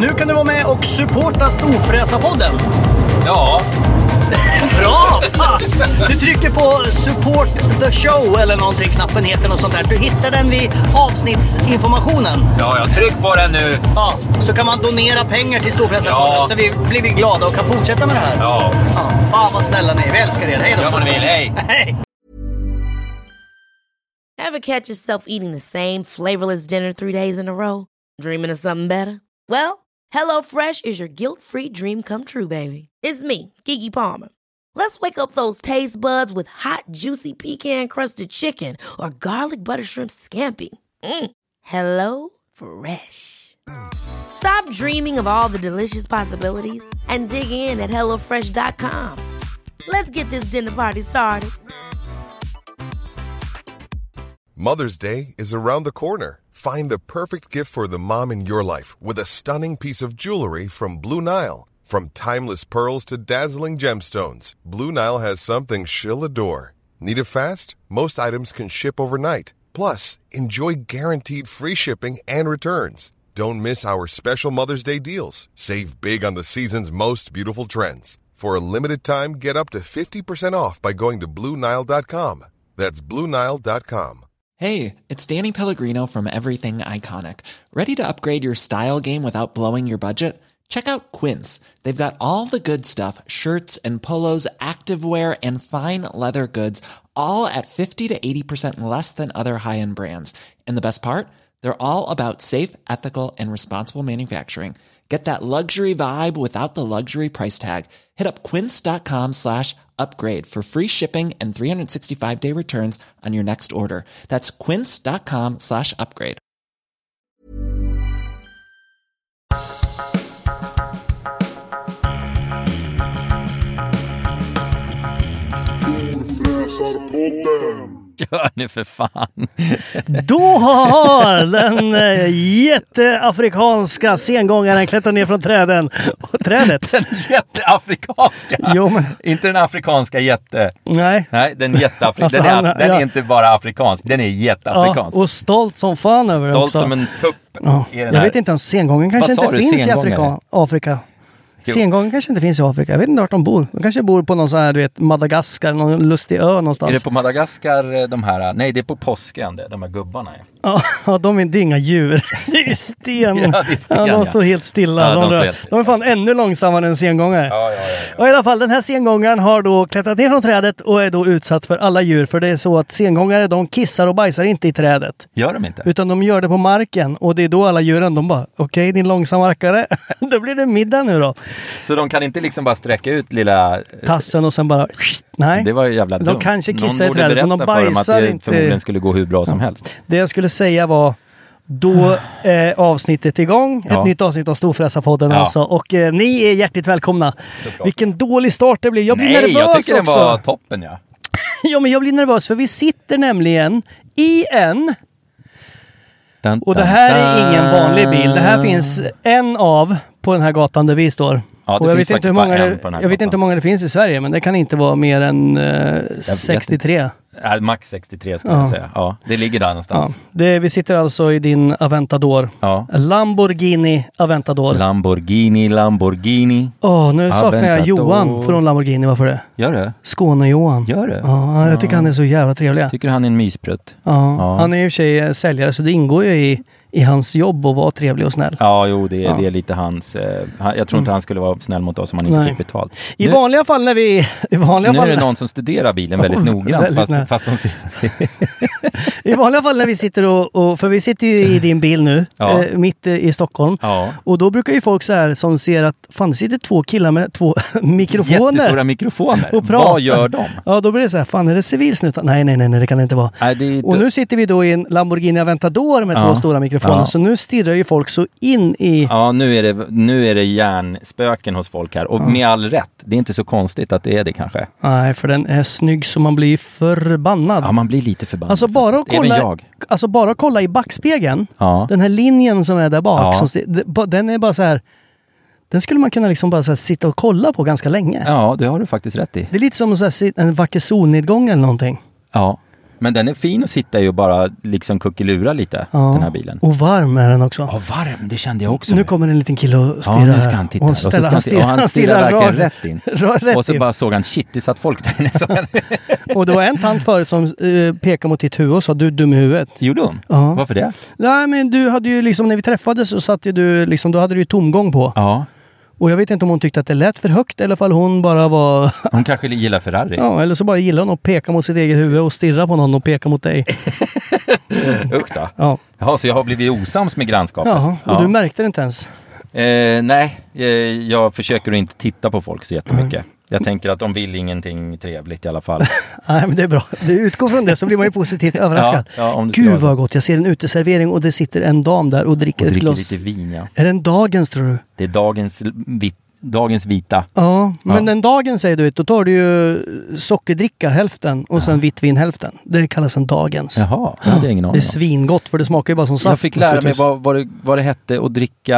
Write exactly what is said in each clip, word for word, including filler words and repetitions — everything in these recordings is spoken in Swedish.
Nu kan du vara med och supporta Storfräsarpodden. Ja. Bra! Du trycker på support the show eller någonting, knappen heter något sånt där. Du hittar den vid avsnittsinformationen. Ja, jag tryck på den nu. Ja, så kan man donera pengar till Storfräsarpodden, ja. Så vi blir vi glada och kan fortsätta med det här. Ja. Ja, fan vad snälla ni är. Vi älskar er. Hej då. Gör vad ni vill. Hej. Hej. Ever catch yourself eating the same flavorless dinner three days in a row? Dreaming of something better? Well, HelloFresh is your guilt-free dream come true, baby. It's me, Keke Palmer. Let's wake up those taste buds with hot, juicy pecan-crusted chicken or garlic butter shrimp scampi. Mm. Hello Fresh. Stop dreaming of all the delicious possibilities and dig in at hello fresh dot com. Let's get this dinner party started. Mother's Day is around the corner. Find the perfect gift for the mom in your life with a stunning piece of jewelry from Blue Nile. From timeless pearls to dazzling gemstones, Blue Nile has something she'll adore. Need it fast? Most items can ship overnight. Plus, enjoy guaranteed free shipping and returns. Don't miss our special Mother's Day deals. Save big on the season's most beautiful trends. For a limited time, get up to fifty percent off by going to blue nile dot com. That's blue nile dot com. Hey, it's Danny Pellegrino from Everything Iconic. Ready to upgrade your style game without blowing your budget? Check out Quince. They've got all the good stuff, shirts and polos, activewear, and fine leather goods, all at fifty to eighty percent less than other high-end brands. And the best part? They're all about safe, ethical, and responsible manufacturing. Get that luxury vibe without the luxury price tag. Hit up quince.com slash upgrade for free shipping and three sixty-five day returns on your next order. That's quince.com slash upgrade. Gör ni för fan. Då har den äh, jätteafrikanska sengångaren klättrat ner från träden. Och trädet. Den jätteafrikanska. Jo, men... Inte den afrikanska jätte. Nej. Nej, den jätteafrikanska. Alltså, den är, han, den ja. är inte bara afrikansk. Den är jätteafrikansk. Ja, och stolt som fan över det Stolt också. som en tupp. Ja. I den Jag här. vet inte om sengången kanske Vad inte sa du, finns i sengångare? Afrika. Afrika. Jo. Sengången kanske inte finns i Afrika. Jag vet inte vart de bor. De kanske bor på någon sån här, du vet, Madagaskar, någon lustig ö någonstans. Är det på Madagaskar de här? Nej, det är på påsken det, de här gubbarna är. Ja, de är, det är inga djur. Det är sten. Ja, det är sten, ja, de ja. står helt stilla. Ja, de de, står de, helt stilla. de är fan ännu långsammare än sengångare. Ja, ja, ja, ja. Och i alla fall, den här sengångaren har då klättrat ner från trädet och är då utsatt för alla djur. För det är så att sengångare, de kissar och bajsar inte i trädet. Gör de inte? Utan de gör det på marken. Och det är då alla djuren, de bara, okej okay, din långsammarkare, då blir det middag nu då. Så de kan inte liksom bara sträcka ut lilla... Tassen och sen bara, nej. Det var ju jävla dumt. De kanske kissar Någon i trädet, men de borde berätta för dem bajsar att det inte. förmodligen skulle gå hur bra som helst. Det jag skulle säga var, då är avsnittet igång. Ja. Ett nytt avsnitt av Storfräsarpodden Ja. alltså. Och eh, ni är hjärtligt välkomna. Såklart. Vilken dålig start det blir. Jag blir Nej, nervös jag tycker också. den var toppen, ja. Ja, men jag blir nervös för vi sitter nämligen i en... Dun, Och det här är ingen vanlig bil. Det här finns en av på den här gatan där vi står. Ja, det och jag finns vet, inte hur, faktiskt många bara det, en på den här jag vet gatan. inte hur många det finns i Sverige, men det kan inte vara mer än eh, sextiotre. Äh, max sextiotre skulle Ja. jag säga. Ja, det ligger där Ja. någonstans. Det, vi sitter alltså i din Aventador. Ja. Lamborghini Aventador. Lamborghini, Lamborghini. Åh, nu saknar jag Aventador. Johan från Lamborghini. Varför det? Gör det? Skåne-Johan. Gör det? Ja, jag tycker han är så jävla trevlig. Tycker han är en mysprutt? Ja. Ja. Han är ju i och för sig säljare, så det ingår ju i, i hans jobb att vara trevlig och snäll. Ja, jo, det är, Ja. det är lite hans... Eh, han- jag tror inte han skulle vara snäll mot oss om han inte Nej. fick betalt. I Nu- vanliga fall när vi... I vanliga Nu fall, är det någon som studerar bilen väldigt Oh, noggrant, väldigt nära. fast, fast de ser... I vanliga fall när vi sitter och, och... För vi sitter ju i din bil nu, Ja. eh, mitt eh, i Stockholm. Ja. Och då brukar ju folk så här som ser att fan, det sitter två killar med två mikrofoner. Jättestora mikrofoner. Och pratar. Vad gör de? Ja, då blir det så här, fan är det civilsnutar? Nej, nej, nej, nej, det kan det inte vara. Nej, det är Och nu sitter vi då i en Lamborghini Aventador med Ja. två stora mikrofoner. Ja. Så nu stirrar ju folk så in i... Ja, nu är det, nu är det hjärnspöken hos folk här. Och med all rätt. Det är inte så konstigt att det är det kanske. Nej, för den är snygg så man blir förbannad. Ja, man blir lite förbannad. Alltså bara, att faktiskt. Även kolla, jag. alltså bara att kolla i backspegeln. Ja. Den här linjen som är där bak. Ja. Som sti- det- ba- den är bara så här... Den skulle man kunna liksom bara så här sitta och kolla på ganska länge. Ja, det har du faktiskt rätt i. Det är lite som så här, sit- en vacker solnedgång eller någonting. Ja. Men den är fin att sitta i och bara liksom kuckelura lite, Ja. den här bilen. Och varm är den också. Ja, varm, det kände jag också. Nu kommer en liten kille och stirrar. Ja, nu ska han titta. Och, Och, så ställer, ska han han, stirrar, och han stirrar verkligen rör, rätt in. rör rätt Och så in. bara såg han, shit, det satt folk där inne. Så Och det var en tant förut som uh, pekade mot ditt huvud och sa du är dum i huvudet. gjorde hon? Ja. Varför det? Nej, men du hade ju liksom, när vi träffades så satt ju du liksom, då hade du ju tomgång på. Ja, Och jag vet inte om hon tyckte att det lät för högt eller fall hon bara var... hon kanske gillar Ferrari. Ja, eller så bara gillar hon att peka mot sitt eget huvud och stirra på någon och peka mot dig. Usch då. Ja, Jaha, så jag har blivit osams med grannskapet. ja och du märkte det inte ens. Eh, nej, eh, jag försöker att inte titta på folk så jättemycket. Mm. Jag tänker att de vill ingenting trevligt i alla fall. Nej, men det är bra. Det utgår från det så blir man ju positivt överraskad. Ja, ja, om det skulle Gud vara vad gott. Jag ser en uteservering och det sitter en dam där och dricker och ett dricker glas. lite vin, ja. Är det en dagens tror du? Det är dagens, vit, dagens vita. Ja, men Ja. den dagen säger du, då tar du ju sockerdricka hälften och sen vitt vin hälften. Det kallas en dagens. Jaha, det hade jag ingen Det aning är om. svingott för det smakar ju bara som saft. Jag fick lära mig naturligtvis. vad, vad, det, vad det hette att dricka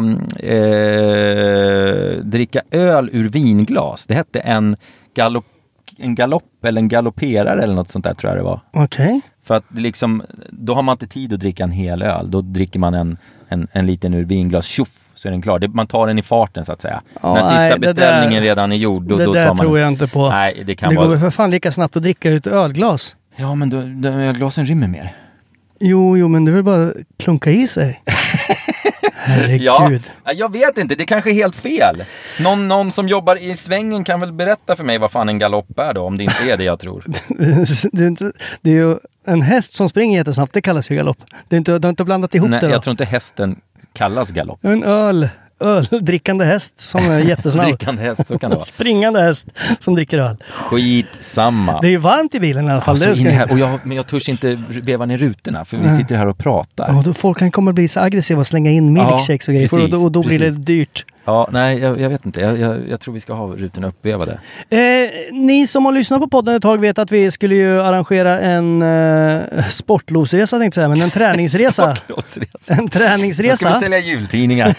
eh, dricka öl ur vinglas. Det hette en galopp, en galopp eller en galopperare eller något sånt där tror jag det var. Okej. För att det liksom, då har man inte tid att dricka en hel öl. Då dricker man en, en, en liten ur vinglas, tjoff, så är den klar. Det, man tar den i farten så att säga. Ja, När sista nej, det beställningen där- redan är gjord, då, Det då där tar man tror en. jag inte på. Nej, det kan Det går vara... väl för fan lika snabbt att dricka ut ölglas. Ja, men då, då, ölglasen rymmer mer. Jo, jo, men det vill bara klunka i sig. Herregud. Ja, jag vet inte, det kanske är helt fel. Någon, någon som jobbar i svängen kan väl berätta för mig vad fan en galopp är då, om det inte är det jag tror. det, är inte, det är ju en häst som springer jättesnabbt, det kallas ju galopp. Det är inte, du har inte blandat ihop Nej, det då? jag tror inte hästen kallas galopp. En öl, öldrickande häst som är jättesnabb. Drickande häst, så kan det vara. Springande häst som dricker öl. Skitsamma. Det är ju varmt i bilen i alla fall. Alltså, det ska in här, inte. och jag, men jag törs inte veva ner rutorna för vi sitter här och pratar. Ja, då folk kan komma att bli så aggressiva och slänga in milkshakes och grejer. precis, och då, och då blir det precis. dyrt. Ja, nej, jag, jag vet inte. Jag, jag, jag tror vi ska ha rutorna uppvevade. Eh, ni som har lyssnat på podden ett tag vet att vi skulle ju arrangera en eh, sportlovsresa tänkte jag säga, men en träningsresa. Sportlovsresa. En Då ska träningsresa. vi sälja jultidningar.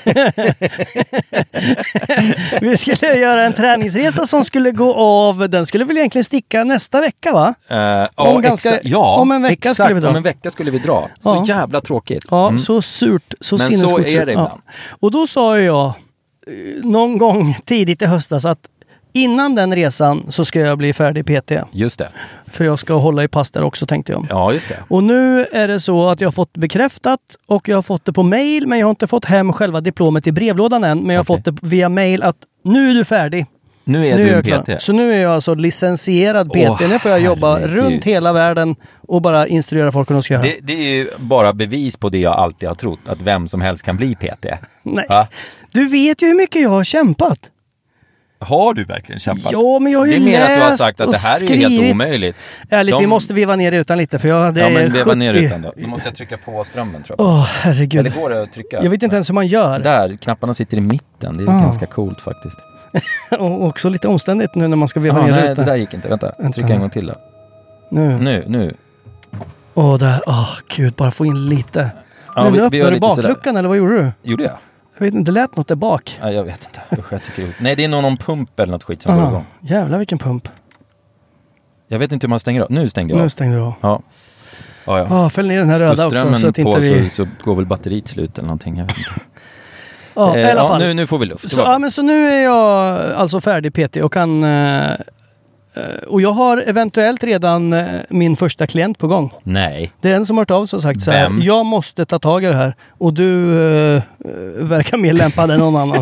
Vi skulle göra en träningsresa som skulle gå av, den skulle väl egentligen sticka nästa vecka va? Uh, ja, Om ganska- exa- ja, om en vecka exakt, skulle vi dra. Om en vecka skulle vi dra. Så Ja. jävla tråkigt. Ja, Mm. så surt, så Men så sinnessjukt är surt. det ibland. Ja. Och då sa ju jag eh, någon gång tidigt i höstas att innan den resan så ska jag bli färdig P T. Just det. För jag ska hålla i pass där också tänkte jag. Ja, just det. Och nu är det så att jag har fått bekräftat och jag har fått det på mail, men jag har inte fått hem själva diplomet i brevlådan än. Men jag har Okej. fått det via mail att nu är du färdig. Nu är Nu du är en jag klar. P T. Så nu är jag alltså licensierad P T. Åh, nu får jag jobba herregud. runt hela världen och bara instruera folk hur de ska göra. Det, det är ju bara bevis på det jag alltid har trott. Att vem som helst kan bli P T. Nej. Va? Du vet ju hur mycket jag har kämpat. Har du verkligen kämpat? Ja, men jag har ju det är mer att du har läst sagt att och det här är ju skrivit. helt omöjligt. Ärligt, De- vi måste veva ner utan lite för jag, det Ja, är men veva ner sjuttio. utan då. Då måste jag trycka på strömmen tror jag. Åh, Eller herregud. går det att trycka? Jag vet inte ens hur man gör. Där, knapparna sitter i mitten. Det är Ah. ganska coolt faktiskt. Och också lite omständigt nu när man ska veva Ah, ner nej, det utan. där gick inte. Vänta, Vänta. trycka en gång till då. Nu. Nu, nu. Åh, där. Åh, gud, bara få in lite. Ja, men vi- nu vi gör öppnade du lite sådär. bakluckan eller vad gjorde du? Gjorde jag? Jag vet inte, det lät något där bak. Nej, jag vet inte. Usch, jag tycker det. Nej, det är nog någon pump eller något skit som går Ah, igång. jävlar vilken pump. Jag vet inte hur man stänger av. Nu stängde jag Nu av. stängde du av. Ja. Ja, ja. Ah, fäll ner den här röda Står också strömmen så att på inte vi... så, så går väl batteriet slut eller någonting. Jag vet inte. Ja, i Eh, alla ja, fall. nu, nu får vi luft. Så, Tillbaka. ja, men så nu är jag alltså färdig P T och kan... eh, eh, och jag har eventuellt redan eh, min första klient på gång. Nej. Det är en som har hört av sig och sagt så här, Vem? jag måste ta tag i det här. Och du eh, eh, verkar mer lämpad än någon annan.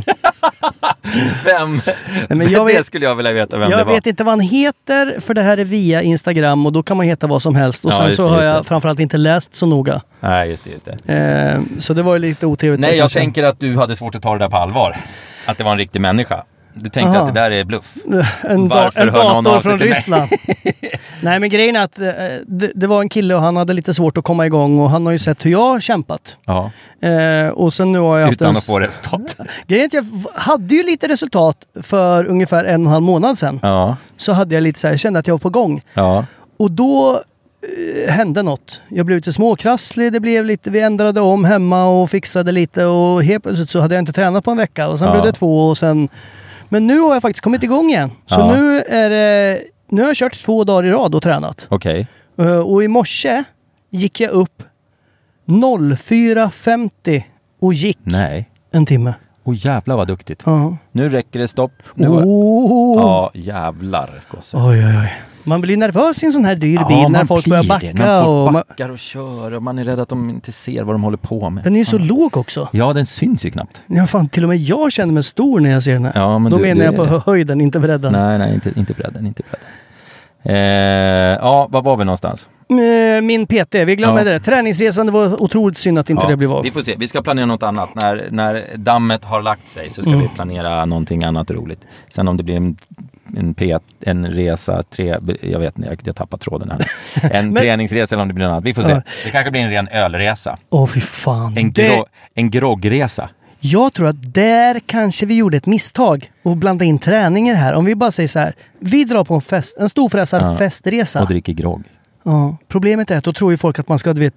Vem? men jag det vet- skulle jag vilja veta vem det Jag var. vet inte vad han heter, för det här är via Instagram och då kan man heta vad som helst. Och Ja, sen just så det, har just jag det. framförallt inte läst så noga. Nej, just det, just det. Eh, så det var ju lite otrevligt. Nej, jag kanske. tänker att du hade svårt att ta det där på allvar. Att det var en riktig människa. Du tänkte Aha. att det där är bluff. En, da- Varför en hör någon dator av sig från till mig? Ryssland. Nej, men grejen är att eh, det, det var en kille och han hade lite svårt att komma igång och han har ju sett hur jag har kämpat. Ja, Eh, och sen nu har jag haft utan en... att få resultat. Grejen är att jag v- hade ju lite resultat för ungefär en och en halv månad sedan. Ja, Så hade jag lite så här, jag kände att jag var på gång. ja. Och då eh, hände något. Jag blev lite småkrasslig, det blev lite, vi ändrade om hemma och fixade lite och helt plötsligt så hade jag inte tränat på en vecka och sen Ja. blev det två och sen... Men nu har jag faktiskt kommit igång igen. Så Ja. nu är det... Nu har jag kört två dagar i rad och tränat. Okej. Uh, och i morse gick jag upp fyra femtio och gick Nej. en timme. Åh oh, jävlar vad duktigt. Uh. Nu räcker det stopp. Nu oh. Ja, jävlar gosse. Oj, oj, oj. Man blir nervös i en sån här dyr bil ja, när folk börjar backa. Det. Man och backar och kör och man är rädd att de inte ser vad de håller på med. Den är ju så ja. låg också. Ja, den syns ju knappt. Ja, fan, till och med jag känner mig stor när jag ser den här. Ja, men Då du, menar du jag på det. höjden, inte bredden. Nej, nej, inte, inte bredden, inte bredden. Eh, ja, var var vi någonstans? Min P T, vi glömde ja. det. Träningsresan, det var otroligt synd att inte ja, det blev av. Vi får se, vi ska planera något annat. När, när dammet har lagt sig så ska mm. vi planera någonting annat roligt. Sen om det blir en, en, P, en resa, tre, jag vet inte, jag, jag tappar tråden här. En Men, träningsresa eller om det blir något annat. Vi får se. Ja. Det kanske blir en ren ölresa. Åh oh, fy fan. En, det... gro, en groggresa. Jag tror att där kanske vi gjorde ett misstag och blanda in träningar här. Om vi bara säger så här, vi drar på en fest, en storfräsad ja. festresa. Och dricker grogg. Ja, problemet är att då tror ju folk att man ska, du vet,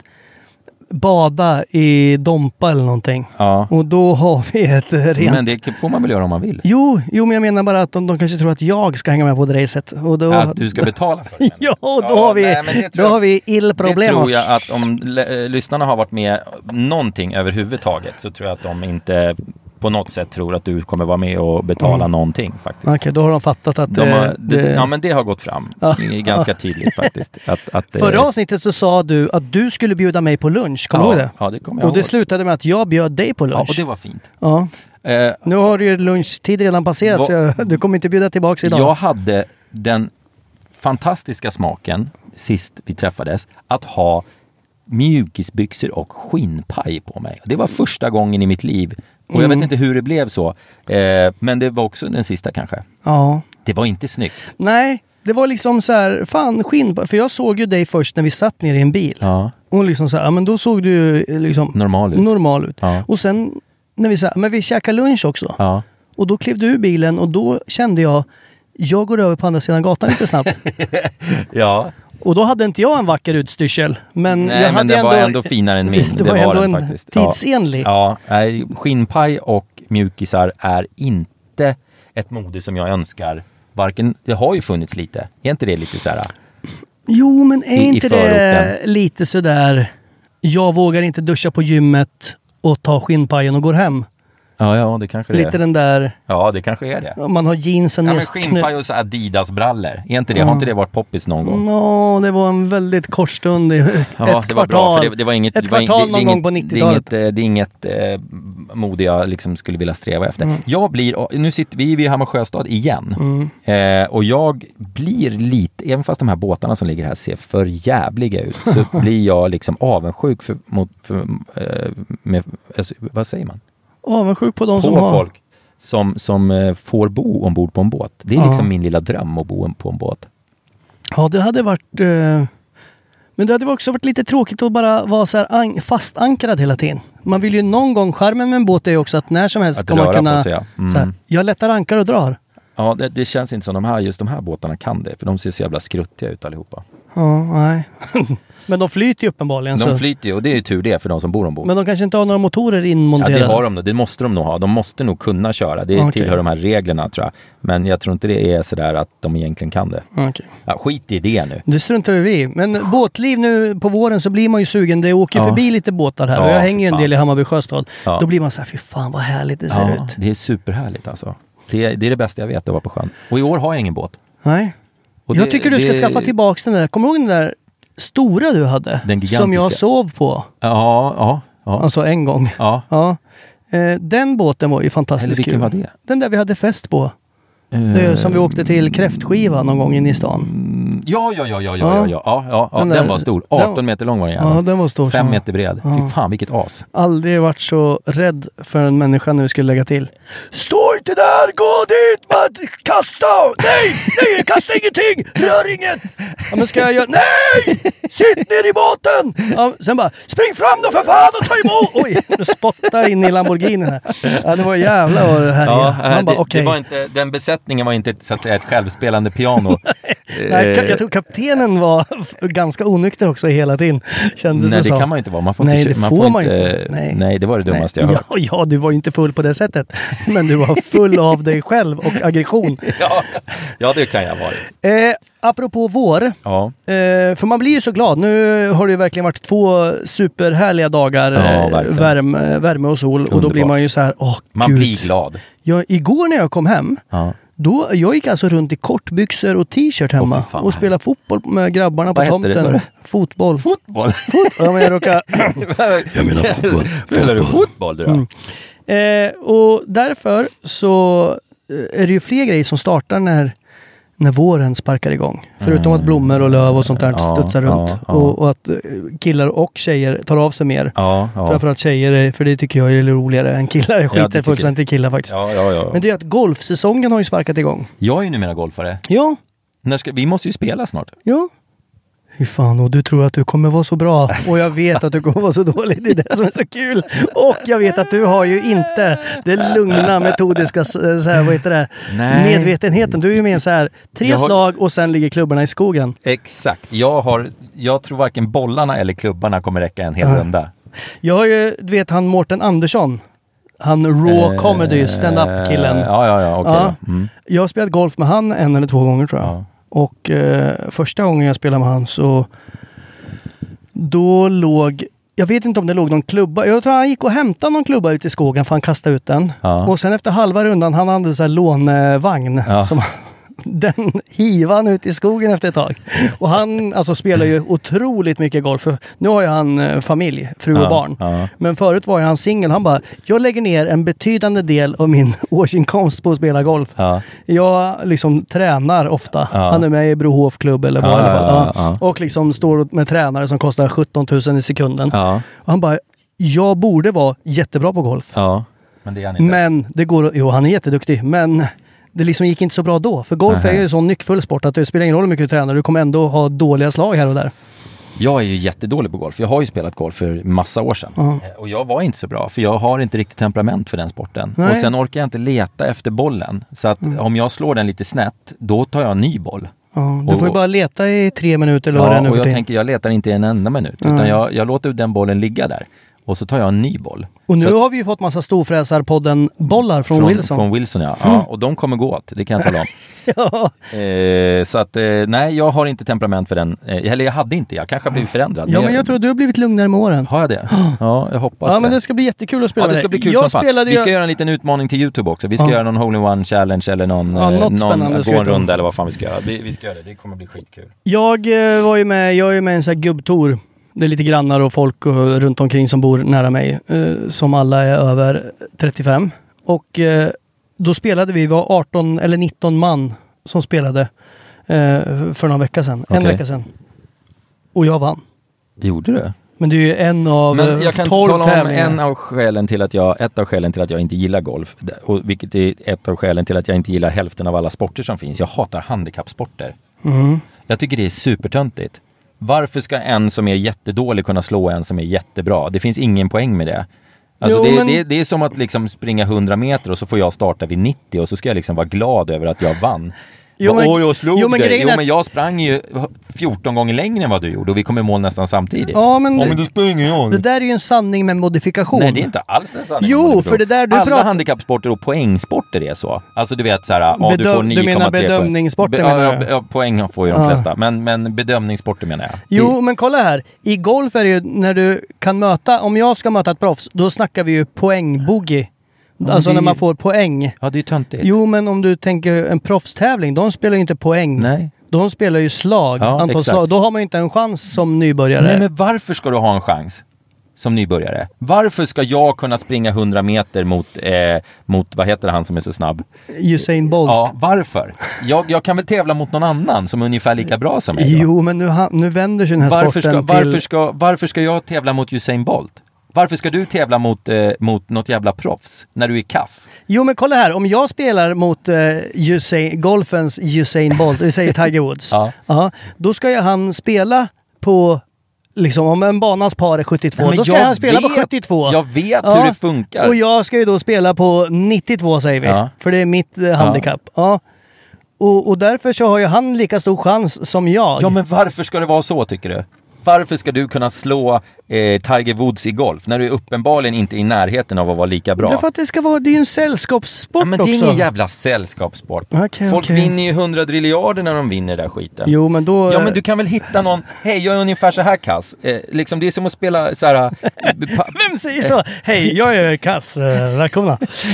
bada i Dompa eller någonting. Ja. Och då har vi ett rent... Men det får man väl göra om man vill? Jo, jo men jag menar bara att de, de kanske tror att jag ska hänga med på det racet. Och då... Att du ska betala för det? Ja, då ja, har vi, nej, då jag, har vi illproblem. Det tror jag att om l- lyssnarna har varit med någonting överhuvudtaget så tror jag att de inte på något sätt tror att du kommer vara med och betala mm. någonting faktiskt. Okej, okay, då har de fattat att... De har, det, det, ja, men det har gått fram. Ja. Det är ganska tydligt faktiskt. Att, att, Förra avsnittet så sa du att du skulle bjuda mig på lunch. Kommer ja, du ihåg det? Ja, det kommer jag Och det ihåg. slutade med att jag bjöd dig på lunch. Ja, och det var fint. Ja. Eh, nu har ju lunchtid redan passerat va, så jag, du kommer inte bjuda tillbaka idag. Jag hade den fantastiska smaken sist vi träffades att ha mjukisbyxor och skinnpaj på mig. Det var första gången i mitt liv. Och jag Mm. vet inte hur det blev så. Eh, men det var också den sista kanske. Ja. Det var inte snyggt. Nej, det var liksom så här, fan skinn. För jag såg ju dig först när vi satt ner i en bil. Ja. Och liksom så här, ja men då såg du ju liksom normal ut. Normal ut. Ja. Och sen när vi sa, men vi käkar lunch också. Ja. Och då klev du ur bilen och då kände jag, jag går över på andra sidan gatan lite snabbt. Ja. Och då hade inte jag en vacker utstyrsel. Men Nej, jag men hade den ändå, var ändå finare än min. Det, det var, var ändå den en faktiskt. tidsenlig. Ja, ja, skinnpaj och mjukisar är inte ett mode som jag önskar. Varken, det har ju funnits lite. Är inte det lite så här? Jo, men är I, inte i det lite sådär, jag vågar inte duscha på gymmet och ta skinnpajen och går hem. Ja, ja, det kanske lite det är. Den där... Ja, det kanske är det. Man har jeansen ja, men näst skinnpaj och så Adidas-brallor. Är inte det? Ja. Har inte det varit poppis någon gång? Nå, no, det var en väldigt kort stund. Ja, ett det kvartal. var bra. För det, det var inget, ett det var kvartal det, någon det, gång på nittiotalet. Det är inget, det är inget eh, mode jag liksom skulle vilja sträva efter. Mm. Jag blir, nu sitter vi vid Hammar Sjöstad igen. Mm. Eh, och jag blir lite, även fast de här båtarna som ligger här ser för jävliga ut, så blir jag liksom avundsjuk för, mot, för, eh, med, alltså, vad säger man? Avundsjuk på de på som har... folk som, som eh, får bo ombord på en båt. Det är ja. liksom min lilla dröm att bo på en båt. Ja, det hade varit... Eh... Men det hade också varit lite tråkigt att bara vara så här an- fastankrad hela tiden. Man vill ju någon gång, skärmen med en båt är ju också att när som helst att ska man kunna... sig, ja. Mm. Så här, jag lättar ankar och drar. Ja, det, det känns inte som de här, just de här båtarna kan det. För de ser så jävla skruttiga ut allihopa. Ja, nej. Men de flyter ju uppenbarligen. De så. flyter ju och det är ju tur det för de som bor ombord. Men de kanske inte har några motorer inmonterade. Ja, det har de nog. Det måste de nog ha. De måste nog kunna köra. Det okay. tillhör de här reglerna tror jag. Men jag tror inte det är sådär att de egentligen kan det. Okay. Ja, skit i det nu. Det struntar vi. Men båtliv nu på våren så blir man ju sugen. Det åker ja. förbi lite båtar här. Ja, och jag hänger ju en del i Hammarby Sjöstad. Ja. Då blir man så här, fy fan vad härligt det ser ja, ut. Det är superhärligt alltså. Det är, det är det bästa jag vet att vara på sjön. Och i år har jag ingen båt. Nej. Och jag det, tycker du ska det... skaffa tillbaka den där. Kommer du ihåg den där stora du hade? Den gigantiska. Som jag sov på. Ja, ja. ja. Alltså en gång. Ja. ja. Eh, den båten var ju fantastiskt kul. Vilken var det? Den där vi hade fest på. Uh... Det, som vi åkte till Kräftskiva någon gång in i stan. Mm, ja, ja, ja, ja, ja, ja, ja, ja, ja, ja. Den, den var stor. arton den... meter lång var den gärna. Ja, den var stor. Fem meter bred. Ja. Fy fan, vilket as. Aldrig varit så rädd för en människa när vi skulle lägga till. Stå inte där! Gå dit! Man, kasta! Nej! Nej! Kasta ingenting! Rör inget! Ja, men ska jag göra... Nej! Sitt ner i båten! Ja, sen bara, spring fram då för fan och ta emot! Oj, spotta in i Lamborghini här. Ja, det var jävla här. Ja, Man bara, det, okay. det var inte, den besättningen var inte så att säga ett självspelande piano. Nej, jag tror kaptenen var ganska onykter också hela tiden. Kändes Nej, det så. kan man inte vara. Man får nej, inte, det man får får man inte, inte. Nej. nej, det var det dummaste jag ja, hört. ja, du var ju inte full på det sättet. Men du var full av dig själv och aggression. Ja, ja, det kan jag vara. Eh, apropå vår. Ja. Eh, för man blir ju så glad. Nu har det ju verkligen varit två superhärliga dagar. Ja, eh, värme, värme och sol. Underbar. Och då blir man ju så här, åh Man gud. blir glad. Jag, igår när jag kom hem, Ja. då, jag gick alltså runt i kortbyxor och t-shirt hemma. Åh, fy fan. och spelade fotboll med grabbarna på Vad hette det, sa tomten. du? Fotboll. Fotboll? Ja, men jag råkar... Jag menar fotboll. Spelar du fotboll du då? Mm. Eh, och därför så eh, är det ju fler grejer som startar när, när våren sparkar igång. Förutom att blommor och löv och sånt där Ja, studsar runt. ja, ja. Och, och att eh, killar och tjejer tar av sig mer. Ja, ja. Framförallt tjejer, för det tycker jag är roligare än killar. Jag Ja, skiter det fullständigt i killar faktiskt. Ja, ja, ja. Men det är att golfsäsongen har ju sparkat igång. Jag är ju numera golfare. Ja, När ska, vi måste ju spela snart. ja. Fy fan, och du tror att du kommer vara så bra. Och jag vet att du kommer vara så dålig. Det är det som är så kul. Och jag vet att du har ju inte det lugna, metodiska så här, vad heter det? Nej. medvetenheten. Du är ju med så här, tre Jag har- slag och sen ligger klubbarna i skogen. Exakt. Jag, har, jag tror varken bollarna eller klubbarna kommer räcka en hel Ja. runda. Jag har ju, du vet han Mårten Andersson. Han raw comedy, stand-up-killen. Eh, Ja, ja, ja. Okej. Ja. då. Mm. Jag har spelat golf med han en eller två gånger tror jag. Ja. Och eh, första gången jag spelade med han så då låg, jag vet inte om det låg någon klubba. Jag tror han gick och hämtade någon klubba ute i skogen för han kastade ut den. Ja. Och sen efter halva rundan, han hade så här lånevagn. Ja. Som, den hivar han ut i skogen efter ett tag. Och han alltså, spelar ju otroligt mycket golf. För nu har ju han eh, familj, fru och Ja, barn. ja. Men förut var ju han singel. Han bara, jag lägger ner en betydande del av min årsinkomst på att spela golf. Ja. Jag liksom tränar ofta. Ja. Han är med i Brohof-klubb eller vad Ja, i alla fall. ja, Ja. ja. Och liksom står med tränare som kostar sjutton tusen i sekunden. Ja. Och han bara, jag borde vara jättebra på golf. Ja. Men det är han inte. Men det går, jo han är jätteduktig, men det liksom gick inte så bra då. För golf Nähä. är ju en sån nyckfull sport att det spelar ingen roll hur mycket du tränar. Du kommer ändå ha dåliga slag här och där. Jag är ju jättedålig på golf. Jag har ju spelat golf för massa år sedan. Ja. Eh, Och jag var inte så bra, för jag har inte riktigt temperament för den sporten. Nej. Och sen orkar jag inte leta efter bollen. Så att om jag slår den lite snett, då tar jag en ny boll. Ja, du Och- får ju bara leta i tre minuter eller vad det är Ja, nu och för jag tiden. tänker, jag letar inte en enda minut. Utan Nej. jag, jag låter den bollen ligga där. Och så tar jag en ny boll. Och nu Så- har vi ju fått massa storfräsarpodden-bollar från, Wilson. Från Wilson, ja. ja. Och de kommer gå åt, det kan jag tala om. Ja. Eh, så att, eh, nej, jag har inte temperament för den. Eh, eller jag hade inte, jag kanske har blivit förändrad. ja, men jag tror att du har blivit lugnare med åren. Har jag det? Ja, jag hoppas Ja, det. men det ska bli jättekul att spela Ja, det med ska dig. bli kul jag som fan. spelade Vi ska ju- göra en liten utmaning till YouTube också. Vi ska Ja. göra någon Hole-in-One challenge eller någon, Ja, eh, något någon spännande ska gå vi en ta. runda eller vad fan vi ska göra. Vi, vi ska göra det, det kommer bli skitkul. Jag eh, var ju med, jag är ju med i en sån här gubbtour. Det är lite grannar och folk och, runt omkring som bor nära mig. Eh, som alla är över trettiofem. Och eh, då spelade vi, vi var arton eller nitton man som spelade eh, för några vecka sedan. En Okej. vecka sedan. Och jag vann. Gjorde du? Men det är ju en av Men eh, jag kan tolv tala om tävlingar. en av skälen till att jag, ett av skälen till att jag inte gillar golf. Och vilket är ett av skälen till att jag inte gillar hälften av alla sporter som finns. Jag hatar handikappsporter. Mm. Jag tycker det är supertöntigt. Varför ska en som är jättedålig kunna slå en som är jättebra? Det finns ingen poäng med det. Alltså Jo, det, men- det, det är som att liksom springa hundra meter och så får jag starta vid nittio och så ska jag liksom vara glad över att jag vann. Jo, Bara, men- Åh, jag slog jo, men dig. grejen Jo, är men att- jag sprang ju fjorton gånger längre än vad du gjorde och vi kom i mål nästan samtidigt. Ja, men, Ja, det, men då springer jag. det där är ju en sanning med modifikation. Nej, det är inte alls en sanning. Jo, med det, för det där du Alla pratar- handikappsporter och poängsporter är så. Alltså du vet så här, ja, du Bedöm- får du nio komma menar tre bedömningssporter, poäng. menar Ja, du? ja, ja, poäng får ju de Ja. flesta. Men, men bedömningssporter menar jag. Jo, men kolla här. I golf är det ju när du kan möta, om jag ska möta ett proffs, då snackar vi ju poängboogie. Alltså det är när man ju- får poäng. Ja, det är ju töntigt. Jo, men om du tänker en proffstävling, de spelar ju inte poäng. Nej. De spelar ju slag, Ja, antal exakt. slag. Då har man ju inte en chans som nybörjare. Nej, men varför ska du ha en chans som nybörjare? Varför ska jag kunna springa hundra meter mot, eh, mot vad heter han som är så snabb? Usain Bolt. Ja, varför? Jag, jag kan väl tävla mot någon annan som är ungefär lika bra som mig då? Jo, men nu, ha- nu vänder sig den här Varför sporten ska, till... varför, ska, varför ska jag tävla mot Usain Bolt? Varför ska du tävla mot, eh, mot något jävla proffs när du är kass? Jo, men kolla här. Om jag spelar mot eh, Usain, golfens Usain Bolt, vi säger Tiger Woods. Ja. Ja, då ska ju han spela på... Liksom om en banas par är sjuttiotvå, Nej, då ska jag han spela vet, på sjuttiotvå. Jag vet ja. hur det funkar. Och jag ska ju då spela på nittiotvå, säger vi. Ja. För det är mitt eh, handikapp. Ja. ja. Och, och därför så har ju han lika stor chans som jag. Ja, men varför ska det vara så, tycker du? Varför ska du kunna slå eh, Tiger Woods i golf när du är uppenbarligen inte i närheten av att vara lika bra? Det är för att det ska vara, det är ju en sällskapssport. Ja, men också. det är ingen jävla sällskapssport. Okay, Folk okay. vinner ju hundra triljarder när de vinner den där skiten. Jo, men då... Ja, men du kan väl hitta någon... Hej, jag är ungefär så här kass. Eh, liksom, det är som att spela så här... Vem säger så? Hej, jag är kass. Eh, välkomna.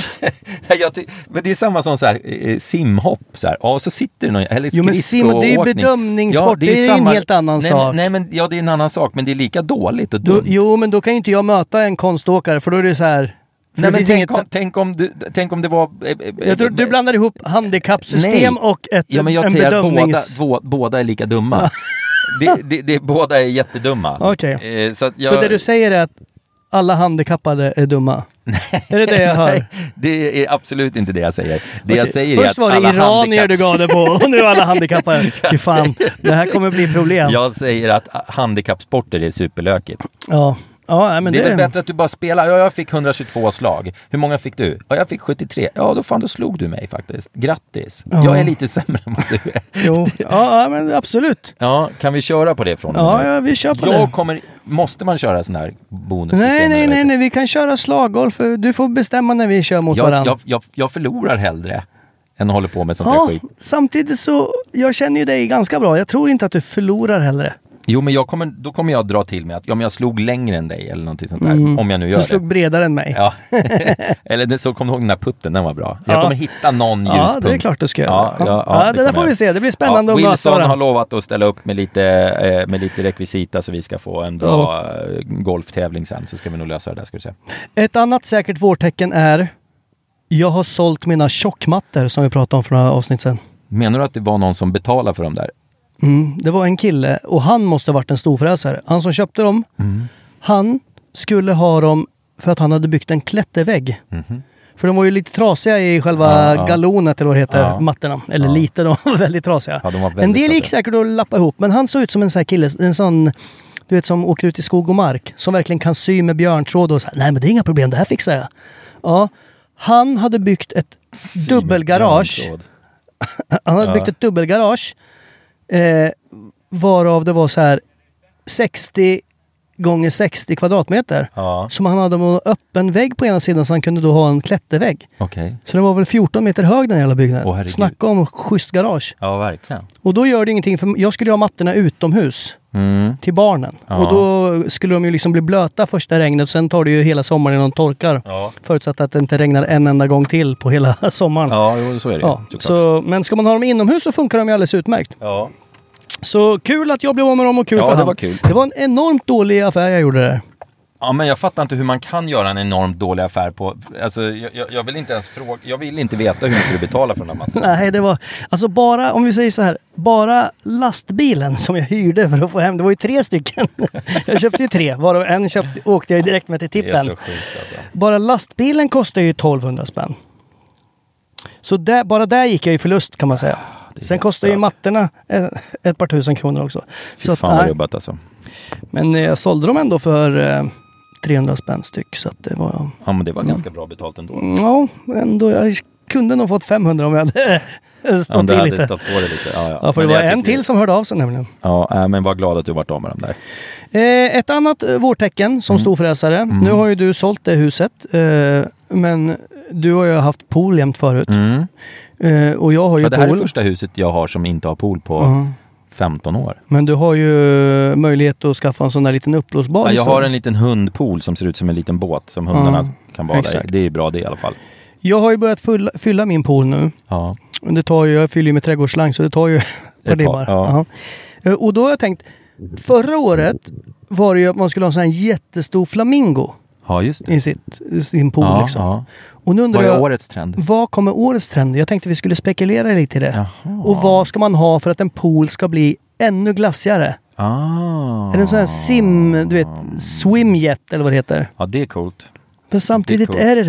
jag ty- men det är samma som så här, eh, simhopp. Så här. Ja, så sitter det någon... Eller jo, men sim, det är ju bedömningssport. Ja, det är, det är samma, en helt annan nej, sak. Nej, men ja, det är en annan sak. Men det är lika dåligt och dumt. Då, jo, men då kan ju inte jag möta en konståkare, för då är det så här... Nej, men tänk, om, tänk, om du, tänk om det var... Eh, jag tror du blandar ihop handikappsystem nej. och ett, ja, men jag en bedömnings... Båda, båda, båda är lika dumma. det, det, det, båda är jättedumma. Okej. Okay. Eh, så, jag... så det du säger är att alla handikappade är dumma? Är det det jag hör? Nej, det är absolut inte det jag säger. Det okay. jag säger Först är var att det alla iranier handikapps... du gav det på och nu är alla handikappade. Fy fan, det här kommer bli problem. Jag säger att handikappsporter är superlökigt. Ja. Ja, men det är det... väl bättre att du bara spelar. Ja, jag fick hundratjugotvå slag. Hur många fick du? Ja, jag fick sjuttiotre. Ja, då fan, då slog du mig faktiskt. Grattis. Ja. Jag är lite sämre än vad du är. Jo, ja, men absolut. Ja, kan vi köra på det från ja, ja, vi kör på jag det. Kommer... Måste man köra sån här bonussystem? Nej, nej, nej, nej, vi kan köra slaggolf. Du får bestämma när vi kör mot jag, varandra. Jag, jag, jag förlorar hellre än håller på med sånt ja, här skit. Samtidigt så, jag känner ju dig ganska bra. Jag tror inte att du förlorar hellre. Jo, men jag kommer, då kommer jag dra till med att ja, men jag slog längre än dig eller någonting sånt där. Mm. Om jag nu gör du det. Du slog bredare än mig. Ja. Eller det, så kommer du ihåg den här putten, den var bra. Jag ja. kommer hitta någon ljuspunkt. Ja, det är klart du ska göra. Ja, ja, ja, ja, det, det där får vi se. Det blir spännande ja, att Wilson har lovat att ställa upp med lite, eh, med lite rekvisita så vi ska få en bra ja. golftävling sen. Så ska vi nog lösa det där, ska du säga. Ett annat säkert vårtecken är jag har sålt mina tjockmattor som vi pratade om för några avsnitt sedan. Menar du att det var någon som betalar för dem där? Mm, det var en kille och han måste ha varit en storfräsare. Han som köpte dem, mm. han skulle ha dem för att han hade byggt en klättervägg. Mm. För de var ju lite trasiga i själva ja, ja. galonet eller vad det heter, ja. mattorna. Eller ja. lite, de var väldigt trasiga. Ja, de var väldigt en del gick trasiga. säkert att lappa ihop, men han såg ut som en sån här kille, en sån, du vet, som åker ut i skog och mark. Som verkligen kan sy med björntråd och så här, nej men det är inga problem, det här fixar jag. Ja, han hade byggt ett sy dubbelgarage. han hade ja. byggt ett dubbelgarage. Eh, varav det var så här sextio gånger sextio kvadratmeter. Ja. Som han hade en öppen vägg på ena sidan så han kunde då ha en klättervägg. Okay. Så det var väl fjorton meter hög den hela byggnaden. Åh, snacka om schysst garage. Ja, verkligen. Och då gör det ingenting, för jag skulle ha mattorna utomhus. Mm. Till barnen. Ja. Och då skulle de ju liksom bli blöta första regnet och sen tar det ju hela sommaren innan de torkar. Ja. Förutsatt att det inte regnar en enda gång till på hela sommaren. Ja, jo, så är det ja. så, Men ska man ha dem inomhus så funkar de ju alldeles utmärkt. Ja. Så kul att jag blev av med dem och kul ja, för det han. var kul. Det var en enormt dålig affär jag gjorde där. Ja, men jag fattar inte hur man kan göra en enormt dålig affär på... Alltså, jag, jag vill inte ens fråga... Jag vill inte veta hur mycket du betalar för den här mattan. Nej, det var... Alltså bara, om vi säger så här, bara lastbilen som jag hyrde för att få hem, det var ju tre stycken. Jag köpte ju tre, varav en köpte, åkte jag direkt med till tippen. Det är så sjukt alltså. Bara lastbilen kostar ju tolvhundra spänn. Så där, bara där gick jag i förlust kan man säga. Sen kostar ju mattorna ett, ett par tusen kronor också. Fy så fan vad rubbat alltså. Men jag sålde dem ändå för eh, trehundra spänn styck. Så att det var... Ja, men det var mm. ganska bra betalt ändå. Ja, ändå. Jag kunde nog fått femhundra om jag hade stått ja, till hade lite. Stått på det lite. Ja, ja. ja, för men det var en till som hörde av sig nämligen. Ja, men var glad att du varit av med dem där. Eh, ett annat eh, vårtecken som mm. storfräsare. Mm. Nu har ju du sålt det huset. Eh, men du har ju haft pool jämt förut. Mm. Uh, och jag har ju ja, det här pool. är första huset jag har som inte har pool på uh-huh. femton år. Men du har ju möjlighet att skaffa en sån där liten uppblåsbar. Ja, jag har en liten hundpool som ser ut som en liten båt som hundarna uh, kan bada exakt. i. Det är bra det i alla fall. Jag har ju börjat fylla, fylla min pool nu. Ja. Det tar ju, jag fyller ju med trädgårdsslang så det tar ju ett par timmar. Ja. Uh-huh. Och då har jag tänkt, förra året var det ju att man skulle ha en sån här jättestor flamingo. Ja, just det. I sitt, sin pool ja, liksom. Ja. Och nu undrar vad är jag, årets trend? Vad kommer årets trend? Jag tänkte vi skulle spekulera lite i det. Jaha. Och vad ska man ha för att en pool ska bli ännu glassigare? Ah. Är det en sån här sim, du vet, swimjet eller vad det heter? Ja, det är coolt. Men samtidigt det är, är det det.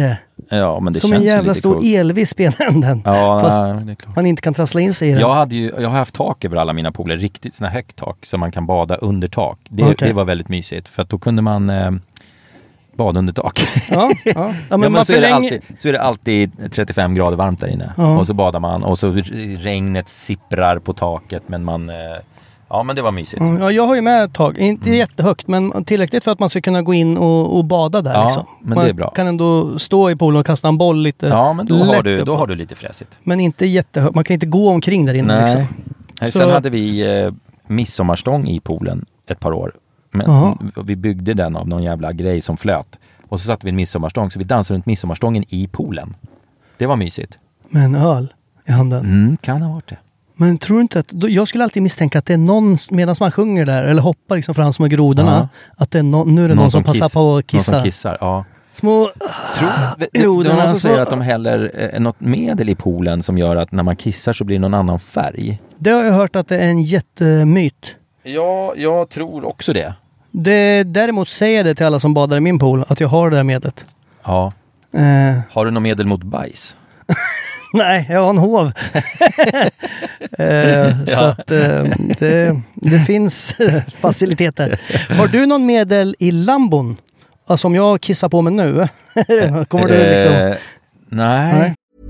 Ja, men det som känns en jävla lite stor coolt. elvis spelhänden. Ja, fast nej, det är klart. man inte kan trassla in sig i den. Jag, hade ju, jag har haft tak över alla mina pooler, riktigt såna högt tak så man kan bada under tak. Det, Okay. det var väldigt mysigt för att då kunde man eh, bada under tak. Ja, ja. ja, men ja, men man så, är det förlänger... alltid, så är det alltid trettiofem grader varmt där inne. Ja. Och så badar man och så regnet sipprar på taket men man... Eh, ja, men det var mysigt. Ja, jag har ju med ett tag. Inte mm. jättehögt, men tillräckligt för att man ska kunna gå in och, och bada där. Ja, liksom. men man det är bra. kan ändå stå i poolen och kasta en boll lite. Ja, men då har, du, upp. då har du lite fräsigt. Men inte jättehögt. Man kan inte gå omkring där inne. Nej. Liksom. Nej, Så... Sen hade vi eh, midsommarstång i poolen ett par år. Men Aha. vi byggde den av någon jävla grej som flöt. Och så satte vi en midsommarstång, så vi dansade runt midsommarstången i poolen. Det var mysigt. Med en öl i handen. Mm, kan ha varit det. Men tror du inte att... Då, jag skulle alltid misstänka att det är någon, medan man sjunger där, eller hoppar liksom fram små grodorna, ja. att det är no, nu är det någon, någon som, som passar kiss, på att kissa. Någon som kissar, ja. Små tror, grodorna. Det är någon som små... säger att de häller eh, något medel i poolen som gör att när man kissar så blir det någon annan färg. Det har jag hört att det är en jättemyt. Ja, jag tror också det. det. Däremot säger jag det till alla som badar i min pool, att jag har det där medlet. Ja. Eh. Har du något medel mot bajs? Nej, jag har en hov. eh, ja. Så att eh, det, det finns faciliteter. Har du någon medel i lambon? Alltså om jag kissar på mig nu. Kommer du liksom... Eh, nej. nej.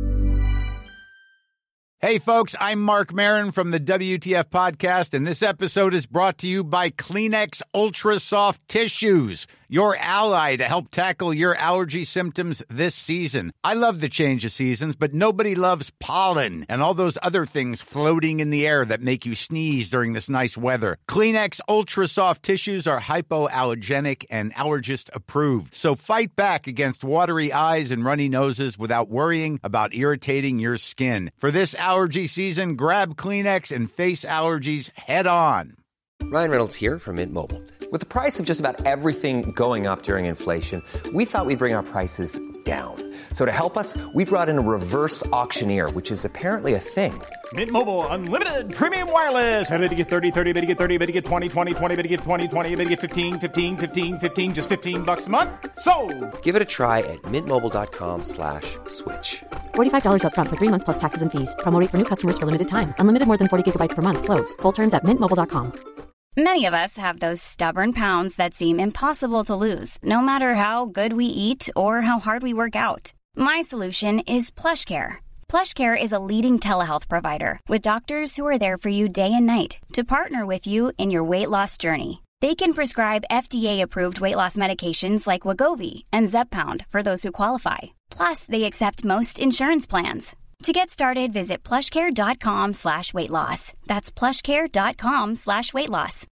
Hey folks, I'm Mark Maron from the W T F podcast, and this episode is brought to you by Kleenex Ultra Soft Tissues, your ally to help tackle your allergy symptoms this season. I love the change of seasons, but nobody loves pollen and all those other things floating in the air that make you sneeze during this nice weather. Kleenex Ultra Soft Tissues are hypoallergenic and allergist approved, so fight back against watery eyes and runny noses without worrying about irritating your skin. For this allergy season, grab Kleenex and face allergies head on. Ryan Reynolds here from Mint Mobile. With the price of just about everything going up during inflation, we thought we'd bring our prices down. So to help us, we brought in a reverse auctioneer, which is apparently a thing. Mint Mobile Unlimited Premium Wireless. How to get thirty, thirty, how to get thirty, how to get twenty, twenty, twenty, how to get twenty, twenty, how to get fifteen, fifteen, fifteen, fifteen, just fifteen bucks a month? Sold! Give it a try at mintmobile.com slash switch. forty-five dollars up front for three months plus taxes and fees. Promo rate for new customers for limited time. Unlimited more than forty gigabytes per month. Slows full terms at mint mobile dot com. Many of us have those stubborn pounds that seem impossible to lose, no matter how good we eat or how hard we work out. My solution is PlushCare. PlushCare is a leading telehealth provider with doctors who are there for you day and night to partner with you in your weight loss journey. They can prescribe F D A-approved weight loss medications like Wegovy and Zepbound for those who qualify. Plus, they accept most insurance plans. To get started, visit plushcare.com slash weight loss. That's plushcare.com slash weight loss.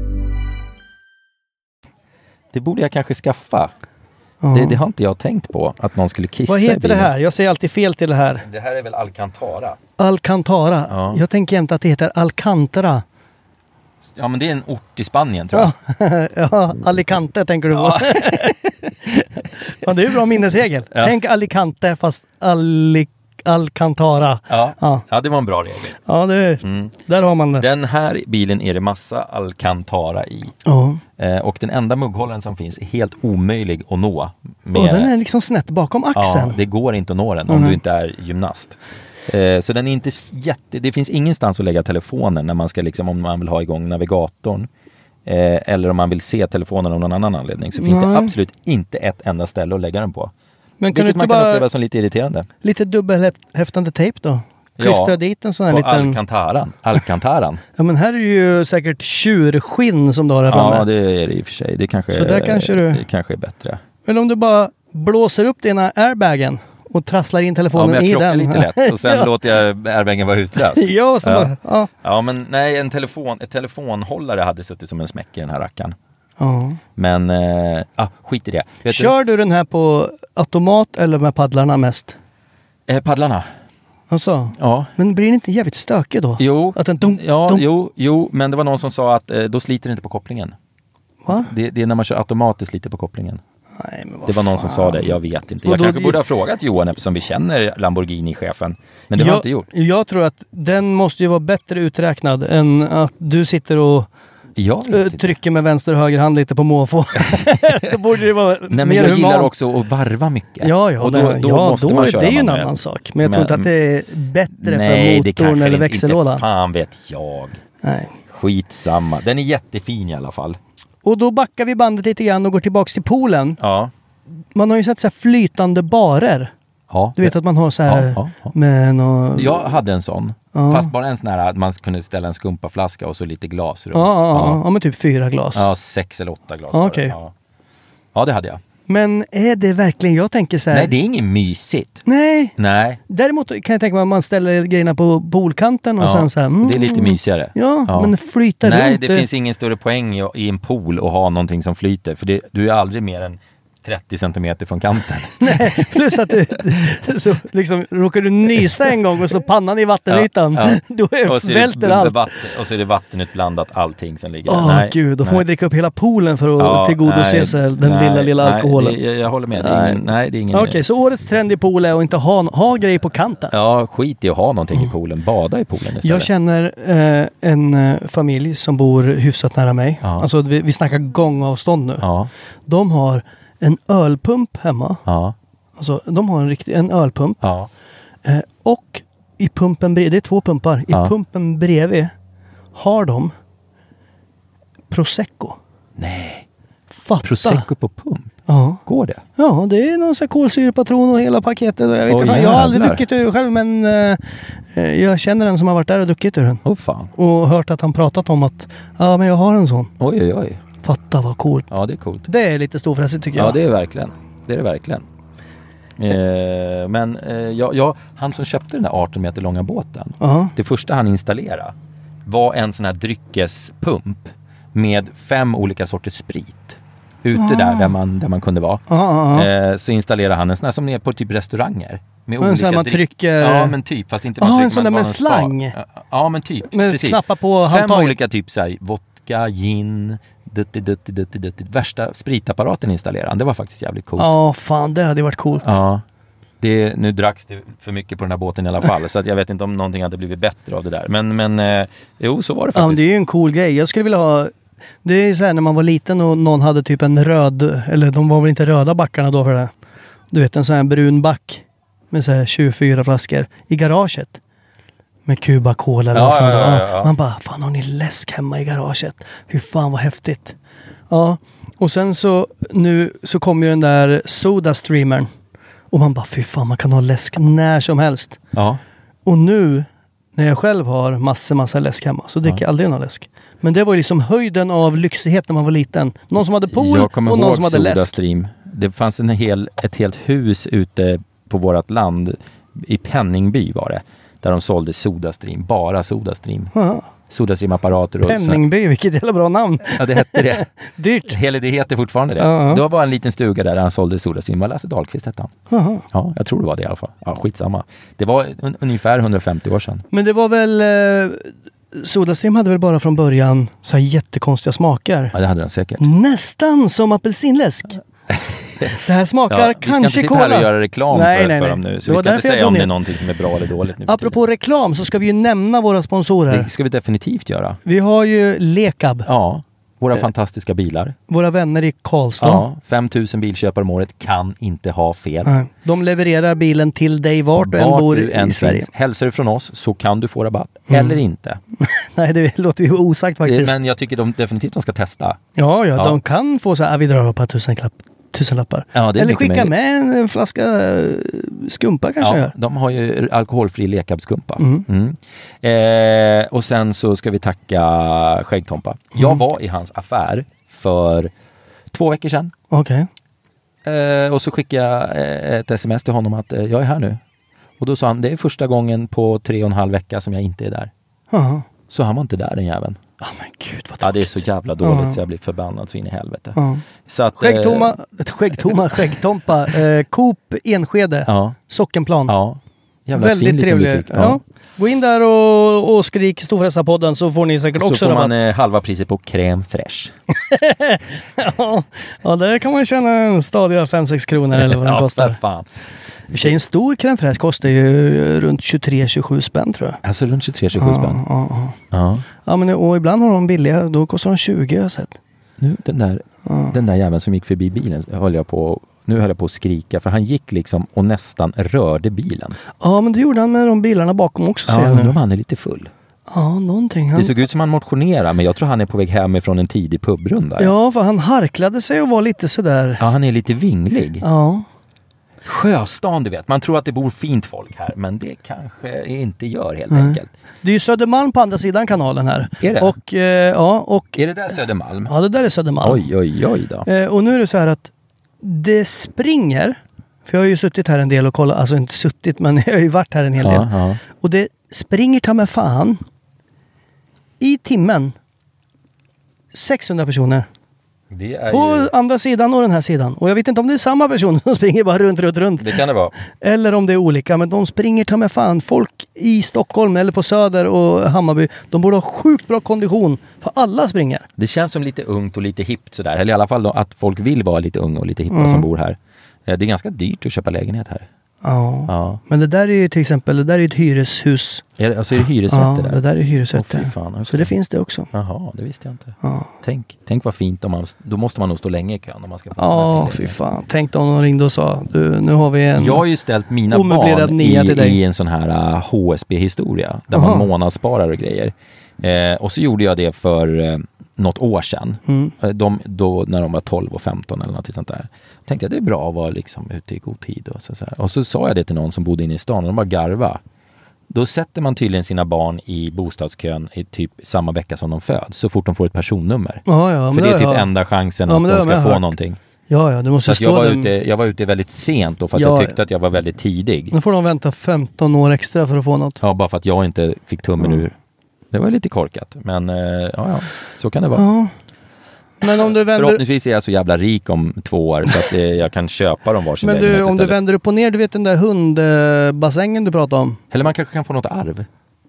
Det borde jag kanske skaffa. Ja. Det, det har inte jag tänkt på, att någon skulle kissa. Vad heter det här? Jag säger alltid fel till det här. Det här är väl Alcantara? Alcantara. Ja. Jag tänker jämt att det heter Alcantara. Ja, men det är en ort i Spanien, tror jag. Ja, ja Alicante tänker du på. Ja. Ja, det är ju bra minnesregel. Ja. Tänk Alicante fast Alicante. Alcantara. Ja. Ja. ja, det var en bra regel. Ja, det, mm. där har man det. Den här bilen är det massa Alcantara i. Ja. Eh, och den enda mugghållaren som finns är helt omöjlig att nå. Med, och den är liksom snett bakom axeln. Ja, det går inte att nå den mm. om du inte är gymnast. Eh, så den är inte jätte... Det finns ingenstans att lägga telefonen när man ska liksom, om man vill ha igång navigatorn. Eh, eller om man vill se telefonen av någon annan anledning. Så finns Nej. det absolut inte ett enda ställe att lägga den på. Men kan Vilket du inte man kan bara uppleva som lite irriterande. Lite dubbelhäftande tejp då? Klistra ja, dit en sån här på liten... Alcantaran. Alcantaran. Ja, men här är ju säkert tjurskinn som du har här framme. Ja, det är det i och för sig. Det kanske, Så där kanske, du... det kanske är bättre. Eller om du bara blåser upp dina airbagen och trasslar in telefonen ja, men jag i den. lite lätt och sen ja. låter jag airbagen vara utlöst. ja, så ja. Bara, ja. ja, men nej, en telefon, ett telefonhållare hade suttit som en smäck i den här rackaren. Ja. Men, äh, ah, skit i det. Vet Kör du? du den här på automat eller med paddlarna mest? Eh, paddlarna. Alltså? Ja. Men blir det inte jävligt stökigt då? Jo, att den dum, ja, dum. jo, jo, men det var någon som sa att eh, då sliter det inte på kopplingen. Va? Det, det är när man kör automatiskt sliter på kopplingen. Nej, men det var någon fan. som sa det, jag vet inte. Jag då, kanske borde ha frågat Johan eftersom vi känner Lamborghini-chefen. Men det jag, har jag inte gjort. Jag tror att den måste ju vara bättre uträknad än att du sitter och Jag vet uh, inte. trycker med vänster och höger hand lite på måfå. Då borde det vara Nej, men mer jag human. gillar också att varva mycket. Ja, ja, och då, det, då ja, måste då man är köra det ju en manuellt. annan sak. Men jag tror Men- inte att det är bättre Nej, för det kanske motorn eller inte, växellådan. inte fan vet jag. Nej. Skitsamma. Den är jättefin i alla fall. Och då backar vi bandet lite grann och går tillbaks till poolen. Ja. Man har ju sett så här flytande barer. Ja. Du vet att man har så här Ja, ja, ja. med nå... Jag hade en sån. Ja. Fast bara en sån här att man kunde ställa en skumpaflaska och så lite glas runt. Ja, ja, ja. ja, men typ fyra glas. Ja, sex eller åtta glas. Ja, var det. okej. Ja. ja, det hade jag. Men är det verkligen, jag tänker så här... Nej, det är inget mysigt. Nej. Nej. Däremot kan jag tänka mig att man ställer grejerna på poolkanten och Ja, sen så här... Mm, det är lite mysigare. Ja, Ja. men flyta Nej, runt. det finns ingen större poäng i, i en pool att ha någonting som flyter. För det, du är aldrig mer än trettio centimeter från kanten. Nej, plus att du, så liksom, råkar du nysa en gång och så pannan i vattenytan, Ja, ja. då är, Och så är välter det allt. vatten, och så är det vattenutblandat allting som ligger Åh där. Nej, gud, då får nej. man dricka upp hela poolen för att Ja, tillgodose nej, sig den nej, lilla, lilla nej, alkoholen. Det, jag, jag håller med. Det är ingen, nej, det är ingen... Okej, så årets trend i pool är att inte ha, ha grejer på kanten. Ja, skit i att ha någonting i poolen. Bada i poolen istället. Jag känner eh, en eh, familj som bor hyfsat nära mig. Ja. Alltså vi, vi snackar gångavstånd nu. Ja, De har en ölpump hemma. ja, Alltså de har en riktig en ölpump. ja. Eh, och i pumpen bredvid, det är två pumpar. I Ja. pumpen bredvid har de Prosecco. Nej. Fatta. Prosecco på pump. Ja. Går det? Ja, det är någon sån här kolsyrepatron och hela paketet. Jag, vet Åh, inte fan, jag har aldrig jävlar. druckit ur det själv, men eh, eh, jag känner en som har varit där och druckit ur den. Åh oh, fan. Och hört att han pratat om att ja, men jag har en sån. Oj, oj, oj. Fatta vad coolt. Ja, det är coolt. Det är lite storfräsigt tycker jag. Ja, det är verkligen. Det är det verkligen. Eh, men eh, jag, jag, han som köpte den där arton meter långa båten, Ja. det första han installerade var en sån här dryckespump med fem olika sorters sprit. Ute där, där man, där man kunde vara. Ja, ja, ja. Eh, så installerade han en sån här som är på typ restauranger. Med Och en sån här man dryck- trycker- Ja, men typ. Fast inte man Ah, trycker, en sån man där har med slang. Ja, ja, men typ. Med precis. knappar på Fem handtaget. olika typ så här, vodka, gin, dutti, dutti, dutti, dutti. Värsta spritapparaten installerade han. Det var faktiskt jävligt coolt. Ja, fan det hade varit coolt. Ja. Det, nu dracks det för mycket på den här båten i alla fall. Så att jag vet inte om någonting hade blivit bättre av det där. Men, men eh, jo, så var det Ja, men faktiskt. det är ju en cool grej. Jag skulle vilja ha... Det är ju så här när man var liten och någon hade typ en röd... Eller de var väl inte röda backarna då för det. Du vet en sån här brun back. Med så här tjugofyra flaskor. I garaget. Med Cuba Cola eller Ja, vad fan ja, det var. ja, ja. Man bara, fan har ni läsk hemma i garaget? Hur fan vad häftigt. Ja, och sen så nu så kom ju den där Soda Streamern. Och man bara, fy fan man kan ha läsk när som helst. Ja. Och nu när jag själv har massor, massa läsk hemma så dricker jag aldrig någon läsk. Men det var ju liksom höjden av lyxighet när man var liten. Någon som hade pool Jag kommer och någon ihåg som hade läsk. Sodastream. Det fanns en hel, ett helt hus ute på vårt land. I Penningby var det. Där de sålde Sodastream. Bara Sodastream. Ja. Sodastream-apparater. Och Penningby, vilket jävla bra namn. ja, det hette det. Dyrt. Hela det heter fortfarande det. Ja, ja. Det var bara en liten stuga där han sålde Sodastream. Var Lasse Dahlqvist hette han. Jaha. Ja, jag tror det var det i alla fall. Ja, skitsamma. Det var un- ungefär hundrafemtio år sedan. Men det var väl... Eh, Sodastream hade väl bara från början så här jättekonstiga smaker. Ja, det hade den säkert. Nästan som apelsinläsk. Det här smakar Ja, vi ska inte kanske sitta cola. här och göra reklam Nej, för, nej, för nej. dem nu. Det Så vi var ska inte därför jag säga drog om det är ner. någonting som är bra eller dåligt nu för Apropå reklam så ska vi ju nämna våra sponsorer. tiden. Det ska vi definitivt göra. Vi har ju Lekab. Ja, våra fantastiska bilar. Våra vänner i Karlstad. Ja, fem tusen bilköpare om året kan inte ha fel. Nej. De levererar bilen till dig vart du än Vart bor du än i Sverige. finns. Hälsar du från oss så kan du få rabatt. Mm. Eller inte. Nej, det låter ju osagt faktiskt. Men jag tycker de definitivt de ska testa. Ja, ja, Ja. de kan få så här, vi drar upp ett tusenlapp, tusenlappar. Ja, det är Eller mycket skicka möjligt. med en flaska eh, skumpa kanske Ja, gör. de har ju alkoholfri lekabskumpa. Mm. Mm. Eh, och sen så ska vi tacka Skäggtompa. Mm. Jag var i hans affär för två veckor sedan. Okej. Eh, och så skickade jag eh, ett sms till honom att eh, jag är här nu. Och då sa han, det är första gången på tre och en halv vecka som jag inte är där. Jaha. Så han var inte där den jäveln. Ja men gud vad Ja, det är tråkigt. så jävla dåligt Ja. så jag blir förbannad så in i helvete. Ja. Så att, Skäggtomma, Eh, ett skäggtomma, skäggtompa. Eh, Coop Enskede. ja, Sockenplan. ja. Jävla fin Väldigt liten trevlig. butik. Ja. Gå in där och, och skrik Storfräsarpodden så får ni säkert så också får rabatt. man eh, halva priset på crème fraîche. ja, ja, där kan man tjäna en stadiga fem sex kronor eller vad den ja, kostar. Fan. I sig en stor crème fraîche kostar ju runt tjugotre tjugosju spänn tror jag. Alltså runt tjugotre tjugosju ja, spänn? Ja, ja. ja. ja men, och ibland har de billiga, då kostar de tjugo jag har sett. Nu, den där, ja. den där jäveln som gick förbi bilen höll jag på, nu höll jag på att skrika för han gick liksom och nästan rörde bilen. Ja men det gjorde han med de bilarna bakom också. Ja, undrar om han är lite full. Ja, någonting. Han... Det såg ut som han motionerar, men jag tror han är på väg hem ifrån en tidig pubrunda. Ja, för han harklade sig och var lite sådär. Ja, han är lite vinglig. Ja. Sjöstan, du vet. Man tror att det bor fint folk här, men det kanske inte gör helt Nej. enkelt. Det är ju Södermalm på andra sidan kanalen här. Är det? Och, eh, ja, och... Är det där Södermalm? Ja, det där är Södermalm. Oj, oj, oj då. Eh, och nu är det så här att det springer, för jag har ju suttit här en del och kollat, alltså inte suttit, men jag har ju varit här en hel ja, del. Ja. Och det springer ta med fan i timmen sexhundra personer. Det är på ju... andra sidan och den här sidan. Och jag vet inte om det är samma person som springer bara runt, runt, runt. Det kan det vara. Eller om det är olika. Men de springer ta med fan. Folk i Stockholm eller på Söder och Hammarby. De borde ha sjukt bra kondition. För alla springer. Det känns som lite ungt och lite hippt sådär. Eller i alla fall då, att folk vill vara lite unga och lite hippa Mm. som bor här. Det är ganska dyrt att köpa lägenhet här. Ja. Ja. Men det där är ju till exempel, det där är ett hyreshus. Är det, alltså är det hyresrätter ja, där? det där är hyresrätter. Åh, fy fan, okay. Så det finns det också. Jaha, det visste jag inte. Ja, Tänk, tänk vad fint om man, då måste man nog stå länge i kön om man ska få en sån ja här fy lägenhet. fan. Tänk om de ringde och sa, du, nu har vi en... Jag har ju ställt mina omöblerad barn nia till dig. i, i en sån här uh, H S B-historia där Aha. man månadssparar och grejer. Eh, och så gjorde jag det för eh, något år sedan. Mm. Eh, de, då, när de var tolv och femton eller något sånt där. Tänkte jag det är bra att vara liksom ute i god tid. Och så, så här. Och så sa jag det till någon som bodde inne i stan och de bara garva. Då sätter man tydligen sina barn i bostadskön i typ samma vecka som de föds. Så fort de får ett personnummer. Ja, ja, för det är typ jag... enda chansen ja, att de ska få hört. någonting. Ja, ja, det måste Så att stå jag, var dem... ute, jag var ute väldigt sent då, fast ja, jag tyckte att jag var väldigt tidig. Nu får de vänta femton år extra för att få något. Ja, bara för att jag inte fick tummen mm. ur. Det var lite korkat, men ja, ja, så kan det vara. Ja. Men om du vänder... Förhoppningsvis är jag så jävla rik om två år så att eh, jag kan köpa dem varsin Men du, lägenhet om istället. du vänder upp och ner, du vet den där hundbassängen du pratade om? Eller man kanske kan få något arv.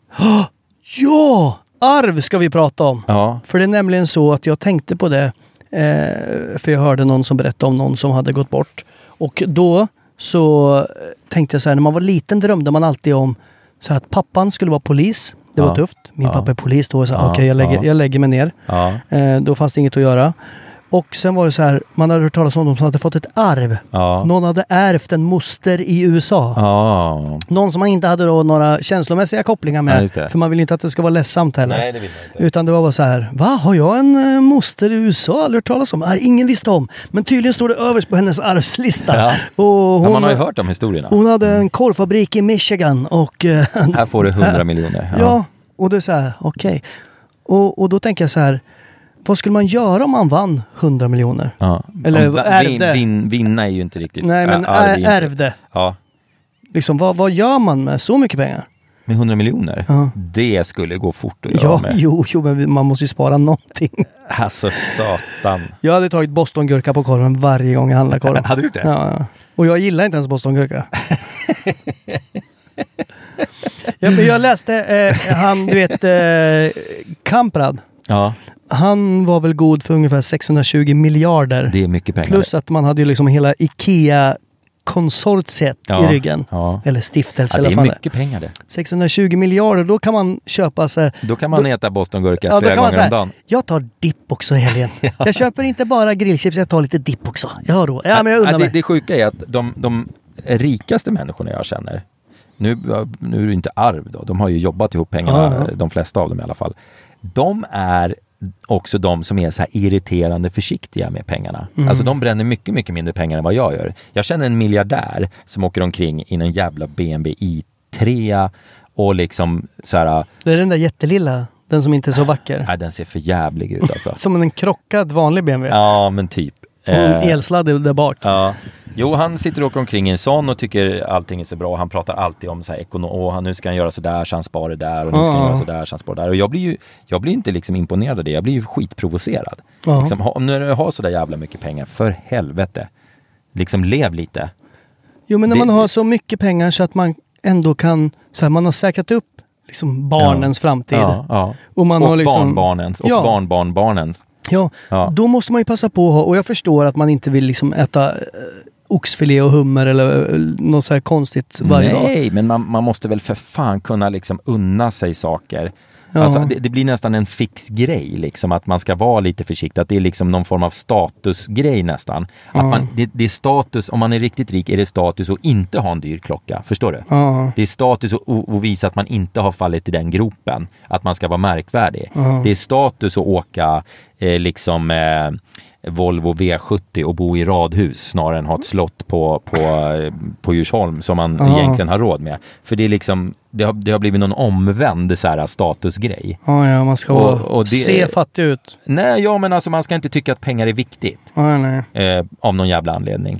Ja! Arv ska vi prata om. Ja. För det är nämligen så att jag tänkte på det. Eh, för jag hörde någon som berättade om någon som hade gått bort. Och då så tänkte jag så här, när man var liten drömde man alltid om så här, att pappan skulle vara polis. Det var ja. tufft. Min ja. pappa är polis då. Så ja. okej, okay, jag, lägger, ja. jag lägger mig ner. Ja. Eh, då fanns det inget att göra. Och sen var det så här, man hade hört talas om någon som hade fått ett arv. Ja. Någon hade ärvt en moster i U S A. Ja. Någon som man inte hade då några känslomässiga kopplingar med. Ja, för man vill inte att det ska vara ledsamt heller. Nej, det vill man inte. Utan det var bara så här, va? Har jag en äh, moster i U S A? Aldrig hört talas om? Nej, ingen visste om. Men tydligen står det överst på hennes arvslista. Ja. Och hon, ja, man har ju hört de historierna. Hon hade en korvfabrik i Michigan och... Äh, här får du hundra miljoner. Ja. ja, och det är så här, okej. Okay. Och, och då tänker jag så här, vad skulle man göra om man vann hundra miljoner? Ja. Eller om, ärvde? Vin, vinna är ju inte riktigt... Nej, men äh, arv är ärvde. Inte. Ja. Liksom, vad, vad gör man med så mycket pengar? Med hundra miljoner? Ja. Det skulle gå fort att göra ja, med. Jo, jo, men man måste ju spara någonting. Alltså, satan. Jag hade tagit bostongurka på korven varje gång jag handlar korv. Hade du gjort det? Ja, ja. Och jag gillar inte ens bostongurka. jag, jag läste, eh, han, du vet, eh, Kamprad. Ja. Han var väl god för ungefär sexhundratjugo miljarder. Det är mycket pengar. Plus att man hade ju liksom hela IKEA-konsortiet ja. i ryggen. Ja. Eller stiftelse ja, i alla fall. Det är mycket pengar det. sexhundratjugo miljarder, då kan man köpa sig... Då kan man då, äta bostongurka ja, flera gånger om dagen. Jag tar dipp också i helgen. ja. Jag köper inte bara grillchips, jag tar lite dipp också. Jag har då. Ja, men jag undrar ja, mig. det, det sjuka är att de, de rikaste människorna jag känner, nu, nu är det inte arv då, de har ju jobbat ihop pengarna, ja, ja. de flesta av dem i alla fall. De är också de som är så här irriterande försiktiga med pengarna. Mm. Alltså de bränner mycket, mycket mindre pengar än vad jag gör. Jag känner en miljardär som åker omkring i en jävla B M W i tre och liksom så här... Det är den där jättelilla, den som inte är så vacker. Nej, den ser för jävlig ut alltså. Som en krockad vanlig B M W. Ja, men typ. Och en elsladd där bak. Ja. Jo, han sitter och åker omkring i en sån och tycker allting är så bra. Han pratar alltid om så här ekonom. Och nu ska han göra så där så han sparar där. Och nu ska han göra så där så han sparar där. Och jag blir ju jag blir inte liksom imponerad av det. Jag blir ju skitprovocerad. Liksom, om du har så där jävla mycket pengar, för helvete. Liksom lev lite. Jo, men när det, man har så mycket pengar så att man ändå kan, så här, man har säkrat upp liksom barnens ja. framtid. Ja, ja. Och, man och har liksom, barnbarnens och ja. barnbarnbarnens. Ja, ja, då måste man ju passa på att ha, och jag förstår att man inte vill liksom äta eh, oxfilé och hummer eller eh, något så här konstigt varje Nej, dag. Nej, men man, man måste väl för fan kunna liksom unna sig saker. Ja. Alltså, det, det blir nästan en fix grej liksom, att man ska vara lite försiktig, att det är liksom någon form av statusgrej nästan. Ja. Att man, det, det är status, om man är riktigt rik är det status att inte ha en dyr klocka, förstår du? Ja. Det är status att, att visa att man inte har fallit i den gropen, att man ska vara märkvärdig. Ja. Det är status att åka eh, liksom eh, Volvo V sjuttio och bo i radhus snarare än ha ett slott på, på, på Djursholm som man ja. egentligen har råd med. För det är liksom, det har, det har blivit någon omvänd så här statusgrej. Ja, ja, man ska och, och det, se fattig ut. Nej, ja, men alltså man ska inte tycka att pengar är viktigt. Ja, nej. Eh, av någon jävla anledning.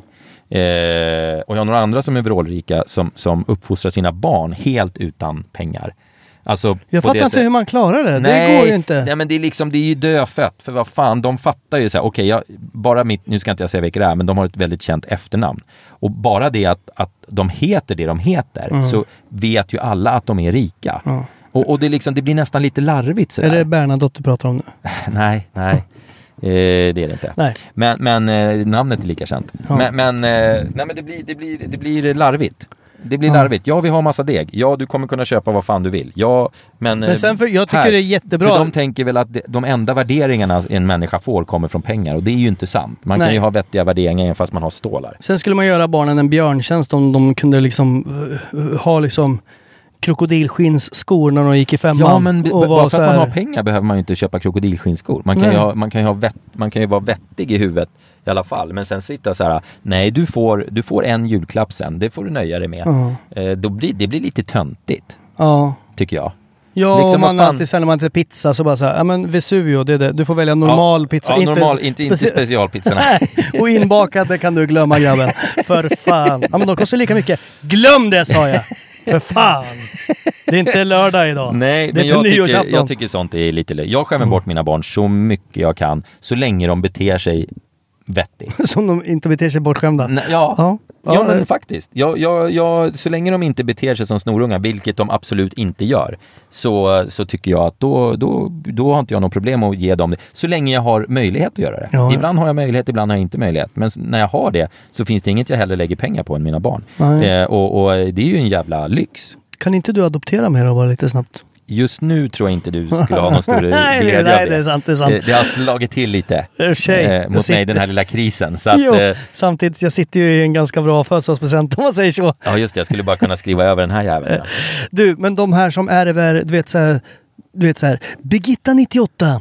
Eh, och jag har några andra som är vrålrika som, som uppfostrar sina barn helt utan pengar. Alltså, jag fattar inte sätt... hur man klarar det. Nej, det går ju inte. Nej, men det är liksom, det är ju dödfött. För vad fan, de fattar ju så här, okej, okay, jag, bara mitt, nu ska inte jag säga vilka det är, men de har ett väldigt känt efternamn. Och bara det att, att de heter det de heter, mm. så vet ju alla att de är rika. Mm. Och, och det, liksom, det blir nästan lite larvigt. Så är där. det Bernadotte du pratar om nu? nej, nej. Eh, det är det inte. Nej. Men, men eh, namnet är lika känt. Ja. Men, men, eh, nej, men det, blir, det, blir, det blir larvigt. Det blir ja. larvigt. Ja, vi har massa deg. Ja, du kommer kunna köpa vad fan du vill. Ja, men, men sen för, jag tycker här, det är jättebra. För de tänker väl att de enda värderingarna en människa får kommer från pengar. Och det är ju inte sant. Man Nej. kan ju ha vettiga värderingar även fast man har stålar. Sen skulle man göra barnen en björntjänst om de kunde liksom uh, ha liksom krokodilskinsskor när de gick i femman. Ja, men b- och bara för så att här... man har pengar behöver man ju inte köpa krokodilskinsskor. Man kan, ju ha, man, kan ju ha vett, man kan ju vara vettig i huvudet i alla fall. Men sen sitta så här, nej, du får, du får en julklapp sen. Det får du nöja dig med. Uh-huh. Eh, då blir, det blir lite töntigt. Ja. Uh. Tycker jag. Ja, liksom, man fan... alltid sen när man äter pizza så bara så här, ja men Vesuvio, det är det. Du får välja normal ja, pizza. Ja, inte normal, inte, speci- inte specialpizzorna. Och inbakade kan du glömma, grabben. För fan. Ja, men de kostar lika mycket. Glöm det, sa jag. För fan. Det är inte lördag idag. Nej, men jag tycker, jag tycker sånt är lite löjligt. Jag skämmer mm. bort mina barn så mycket jag kan. Så länge de beter sig vettigt. Som de inte beter sig bortskämda. Nej, ja. Ja. Ja, ja, men faktiskt. Jag, jag, jag, så länge de inte beter sig som snorungar, vilket de absolut inte gör, så, så tycker jag att då, då, då har inte jag något problem att ge dem det. Så länge jag har möjlighet att göra det. Ja. Ibland har jag möjlighet, ibland har jag inte möjlighet. Men när jag har det så finns det inget jag heller lägger pengar på än mina barn. Eh, och, och det är ju en jävla lyx. Kan inte du adoptera mer och vara lite snabbt? Just nu tror jag inte du skulle ha någon större nej, glädje nej, av det. Det är sant, det är sant. Det, det har slagit till lite Tjej, eh, mot sitter... mig, den här lilla krisen. Så att, jo, eh... samtidigt, jag sitter ju i en ganska bra födelsedagspresent om man säger så. Ja, just det. Jag skulle bara kunna skriva över den här jäveln. Du, men de här som ärver, du vet så här, du vet så här, Birgitta nittioåtta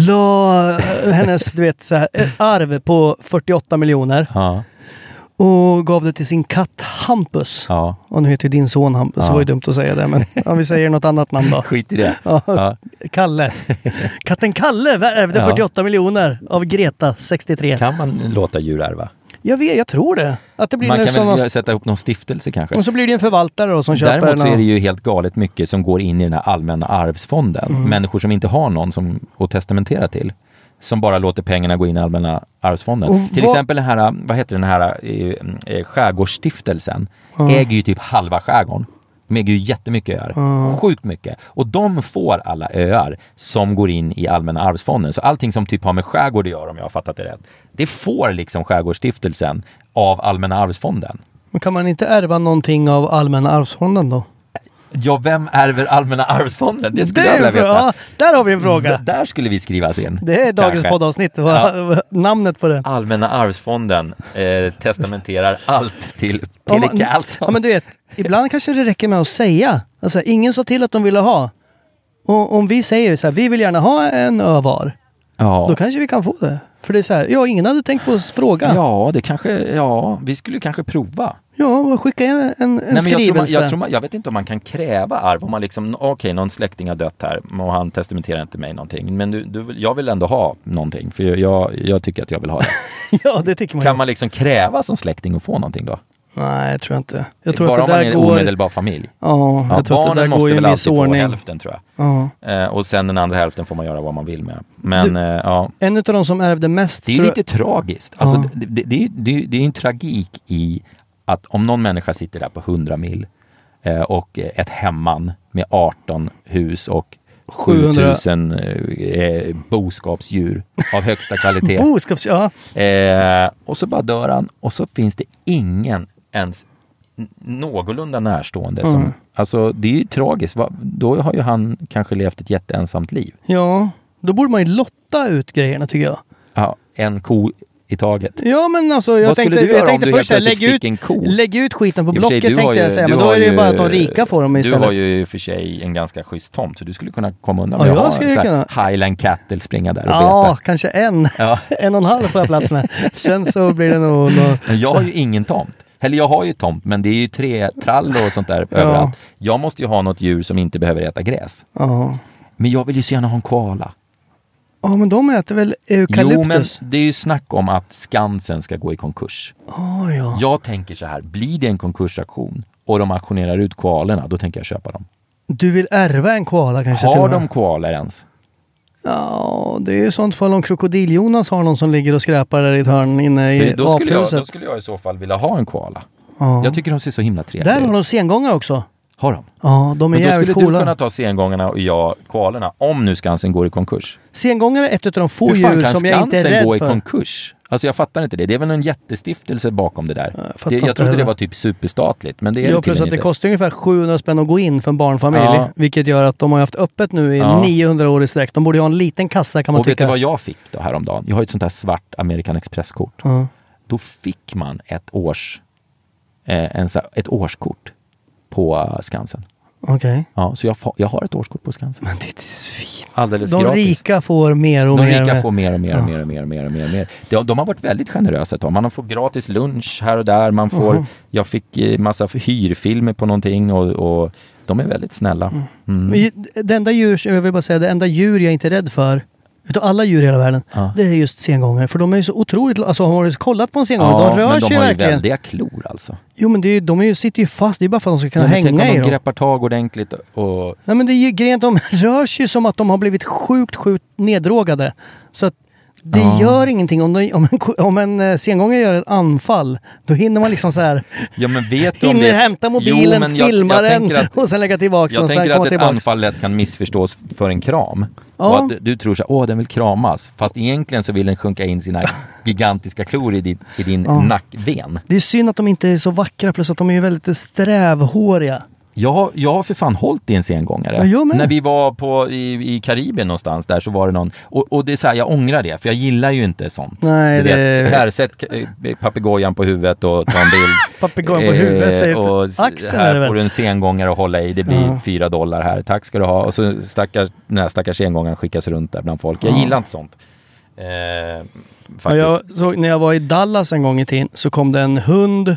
la hennes, du vet så här, arv på fyrtioåtta miljoner. Ja. Och gav det till sin katt Hampus. Ja. Och nu heter din son Hampus, ja. Så var ju dumt att säga det. Men om vi säger något annat namn då. Skit i det. Ja. Ja. Kalle. Katten Kalle ärvde ja. fyrtioåtta miljoner av Greta, sextiotre. Kan man låta djur ärva? Jag vet, jag tror det. Att det blir man kan väl någon... sätta upp någon stiftelse kanske. Och så blir det en förvaltare då, som köper... Däremot så någon... är det ju helt galet mycket som går in i den här allmänna arvsfonden. Mm. Människor som inte har någon som att testamentera till. Som bara låter pengarna gå in i allmänna arvsfonden. Och till vad... exempel den här, vad heter den här eh, skärgårdsstiftelsen mm. äger ju typ halva skärgården. De äger ju jättemycket öar. Mm. Sjukt mycket. Och de får alla öar som går in i allmänna arvsfonden. Så allting som typ har med skärgård att göra, om jag har fattat det rätt, det får liksom skärgårdsstiftelsen av allmänna arvsfonden. Men kan man inte ärva någonting av allmänna arvsfonden då? Ja, vem ärver allmänna arvsfonden? Det skulle det jag vilja veta. Ja, där har vi en fråga. D- där skulle vi skrivas in. Det är dagens kanske. Poddavsnitt. Ja. Namnet på den. Allmänna arvsfonden eh, testamenterar allt till Pelle ja, Karlsson. Ja, men du vet, ibland kanske det räcker med att säga. Alltså, ingen sa till att de ville ha. Och om vi säger så här, vi vill gärna ha en ö var. Ja. Då kanske vi kan få det. För det är så här, ja, ingen hade tänkt på att fråga. Ja, det kanske, ja, vi skulle kanske prova. Ja, skicka en, en, en Nej, skrivelse. Jag, tror man, jag, tror man, jag vet inte om man kan kräva arv. Om man liksom, okej, okay, någon släkting har dött här och han testamenterar inte mig någonting. Men du, du, jag vill ändå ha någonting. För jag, jag tycker att jag vill ha det. Ja, det tycker man. Kan man liksom kräva som släkting att få någonting då? Nej, jag tror inte. Jag tror bara att det om man är en går... omedelbar familj. Ja, jag ja, tror att det där måste går väl alltid få ordning. hälften, tror jag. Ja. Eh, och sen den andra hälften får man göra vad man vill med. Men, du, eh, ja. En av de som ärvde mest... Det är ju lite tragiskt. Alltså, ja. det, det, det, det, det är en tragik i att om någon människa sitter där på hundra mil eh, och ett hemman med arton hus och sjuhundra sjutusen eh, boskapsdjur av högsta kvalitet. Boskaps, ja. Eh, och så bara dör han och så finns det ingen ens någorlunda närstående. Mm. Som, alltså det är ju tragiskt. Va? Då har ju han kanske levt ett jätteensamt liv. Ja, då borde man ju lotta ut grejerna tycker jag. Ja, en ko i taget. Ja, men alltså jag Vad tänkte, skulle du göra jag tänkte om du först helt lägg plötsligt ut, fick en ko? lägg ut skiten på I och för sig, Blocket du har tänkte ju- jag säga, du men då har är det ju ju- bara att de rika får dem istället. Du har ju för sig en ganska schysst tomt så du skulle kunna komma undan Ja, med jag att ha skulle så här kunna. Highland Cattle springa där och Ja, beta. kanske en. Ja. En och en halv får jag plats med. Sen så blir det nog... nog Men jag har ju ingen tomt. Eller jag har ju tomt, men det är ju tre trall och sånt där Ja. överallt. Jag måste ju ha något djur som inte behöver äta gräs. Ja. Men jag vill ju så gärna ha en koala. Ja, men de äter väl eukalyptus? Jo, men det är ju snack om att Skansen ska gå i konkurs. Oh, ja. Jag tänker så här, blir det en konkursaktion och de auktionerar ut koalorna, då tänker jag köpa dem. Du vill ärva en koala kanske? till Har och med? de koalor ens? Ja, det är i sånt fall om Krokodil-Jonas har någon som ligger och skräpar där i ett hörn inne i För då, skulle jag, aphuset. då skulle jag i så fall vilja ha en koala. Ja. Jag tycker de ser så himla trevliga Där har ut. de sengångar också. Har de? Ja, de är Men då jävligt skulle coola. du kunna ta sengångarna och jag koalorna om nu Skansen går i konkurs. Sengångare är ett av de få Hur fan djur kan som jag inte är Skansen rädd gå i för. konkurs? Alltså jag fattar inte det. Det är väl en jättestiftelse bakom det där. Jag Jag, fattar det, inte jag trodde det heller. var typ superstatligt, men det är Ja, det plus tydligen att det inte. kostar ungefär sjuhundra spänn att gå in för en barnfamilj. Ja. Vilket gör att de har haft öppet nu i Ja. niohundra år i sträck. De borde ju ha en liten kassa kan man Och vet tycka. du vad jag fick då häromdagen? Jag har ett sånt här svart American Express-kort. Ja. Då fick man ett års eh, en, så här- ett årskort på uh, Skansen. Okej. Ja, så jag, fa- jag har ett årskort på Skansen. Men det är svin. Alldeles De gratis. rika får mer och De mer. rika med- får mer och mer och Ja. mer och mer och mer och mer. Och mer. De, de har varit väldigt generösa ett tag. Man får gratis lunch här och där. Man får, Mhm. Jag fick eh, massa hyrfilmer på någonting och, och de är väldigt snälla. Mm. Men ju- det enda djur, jag vill bara säga, det enda djur jag inte är rädd för utav alla djur i hela världen, Ja. det är just sengångare. För de är ju så otroligt, alltså har du kollat på en sengångare? Ja, de rör men de sig har ju verkligen. väldiga klor alltså. Jo men det är, ju- de är ju, sitter ju fast, det är bara för att de ska kunna Ja, men tänk hänga om i de dem. greppar tag ordentligt och... Nej men det är ju grejen, de rör sig som att de har blivit sjukt, sjukt neddrogade. Så att det Ja. gör ingenting. Om, de, om en, om en eh, sengångare gör ett anfall, då hinner man liksom så här Ja, men vet du om hinner det... hämta mobilen, Jo, men jag- filma jag den tänker att- och sen lägga tillbaka den Jag och sen tänker komma att ett tillbaka. anfall lätt kan missförstås för en kram. Ja. Och att du tror så här, åh den vill kramas. Fast egentligen så vill den sjunka in sina gigantiska klor i din, i din Ja. nackven. Det är synd att de inte är så vackra, plus att de är ju väldigt strävhåriga. Jag, har- jag har för fan hållit i en sengångare. Ja, jag med. När vi var på, i, i Karibien någonstans där så var det någon... Och, och det är så här, jag ångrar det. För jag gillar ju inte sånt. Nej, du det- vet, här, sätt eh, papegojan på huvudet och ta en bild. Papegojan på huvudet, säger och du. s- Axeln är det här väl? får du en sengångare att hålla i. Det blir Ja. fyra dollar här. Tack ska du ha. Och så stackars, den här stackars sengångaren skickas runt där bland folk. Jag Ja. gillar inte sånt. Eh, Ja, faktiskt. jag såg, när jag var i Dallas en gång i tiden så kom det en hund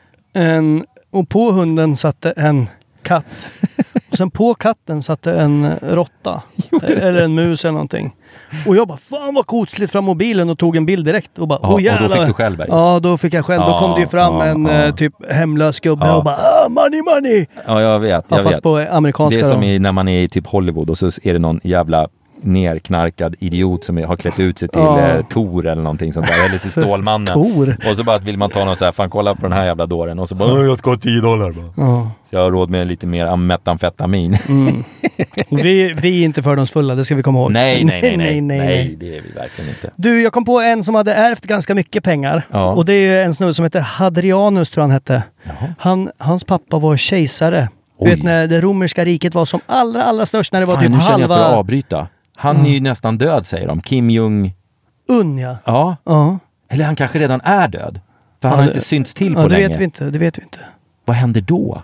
en, och på hunden satte en katt. Och sen på katten satte en råtta. Eller en mus eller någonting. Och jag bara, fan vad coolt, slet fram mobilen och tog en bild direkt. Och bara, Ja, åh och då jävlar. fick du själv berg. Ja, då fick jag själv. Då Ja, kom det ju fram ja, en ja. eh, typ hemlös gubbe Ja. och bara, ah, money money! Ja, jag vet. Ja, Jag fast vet. på Det amerikanska är som då. i, när man är i typ Hollywood och så är det någon jävla nerknarkad idiot som har klätt ut sig till Ja. eh, Tor eller någonting sånt där. Eller till Stålmannen. Tor? Och så bara vill man ta någon så här, fan kolla på den här jävla dåren. Och så bara, "Åh, jag ska ha tio dollar bara. Ja. Så jag har råd med lite mer metamfetamin. Mm. Vi, vi är inte fördomsfulla, det ska vi komma ihåg. nej, nej, nej, nej, nej, nej, nej. det är vi verkligen inte. Du, jag kom på en som hade ärvt ganska mycket pengar. Ja. Och det är en snubbe som heter Hadrianus, tror han hette. Jaha. Han, hans pappa var kejsare. Du Oj. vet när det romerska riket var som allra, allra störst, när det var Fan, typ nu känner jag för att halva avbryta. Han är ju nästan död, säger de. Kim Jong... Un, ja. Ja. Ja, Eller han kanske redan är död. För han Ja, har det- inte synts till på ja det länge. vet vi inte. Det vet vi inte. Vad händer då?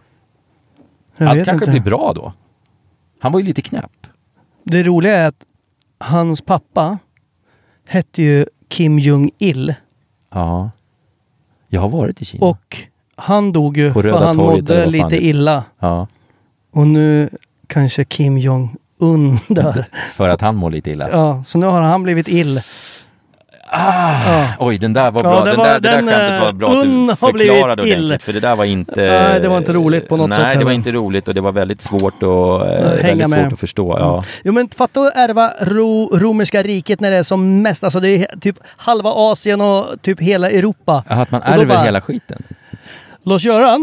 Jag Allt vet kanske inte. blir bra då. Han var ju lite knäpp. Det roliga är att hans pappa hette ju Kim Jong-Il. Ja. Jag har varit i Kina. Och han dog ju På för Röda han torget eller mådde vad fan lite det- illa. Ja. Och nu kanske Kim Jong-Un dör. För att han mår lite illa. Ja, så nu har han blivit ill. Ah, Ja. Oj, den där var bra. Ja, det den, var- där, det där den, skämtet var eh, bra att Un du har blivit förklarade ill. ordentligt. För det där var inte... Nej, det var inte roligt på något nej, sätt Nej, det var heller. inte roligt och det var väldigt svårt, och, eh, Hänga väldigt med. svårt att förstå. Ja. Jo men fatta att ärva ro, romerska riket när det är som mest. Alltså det är typ halva Asien och typ hela Europa. Ja, att man Och då ärver bara- hela skiten. Lars-Göran,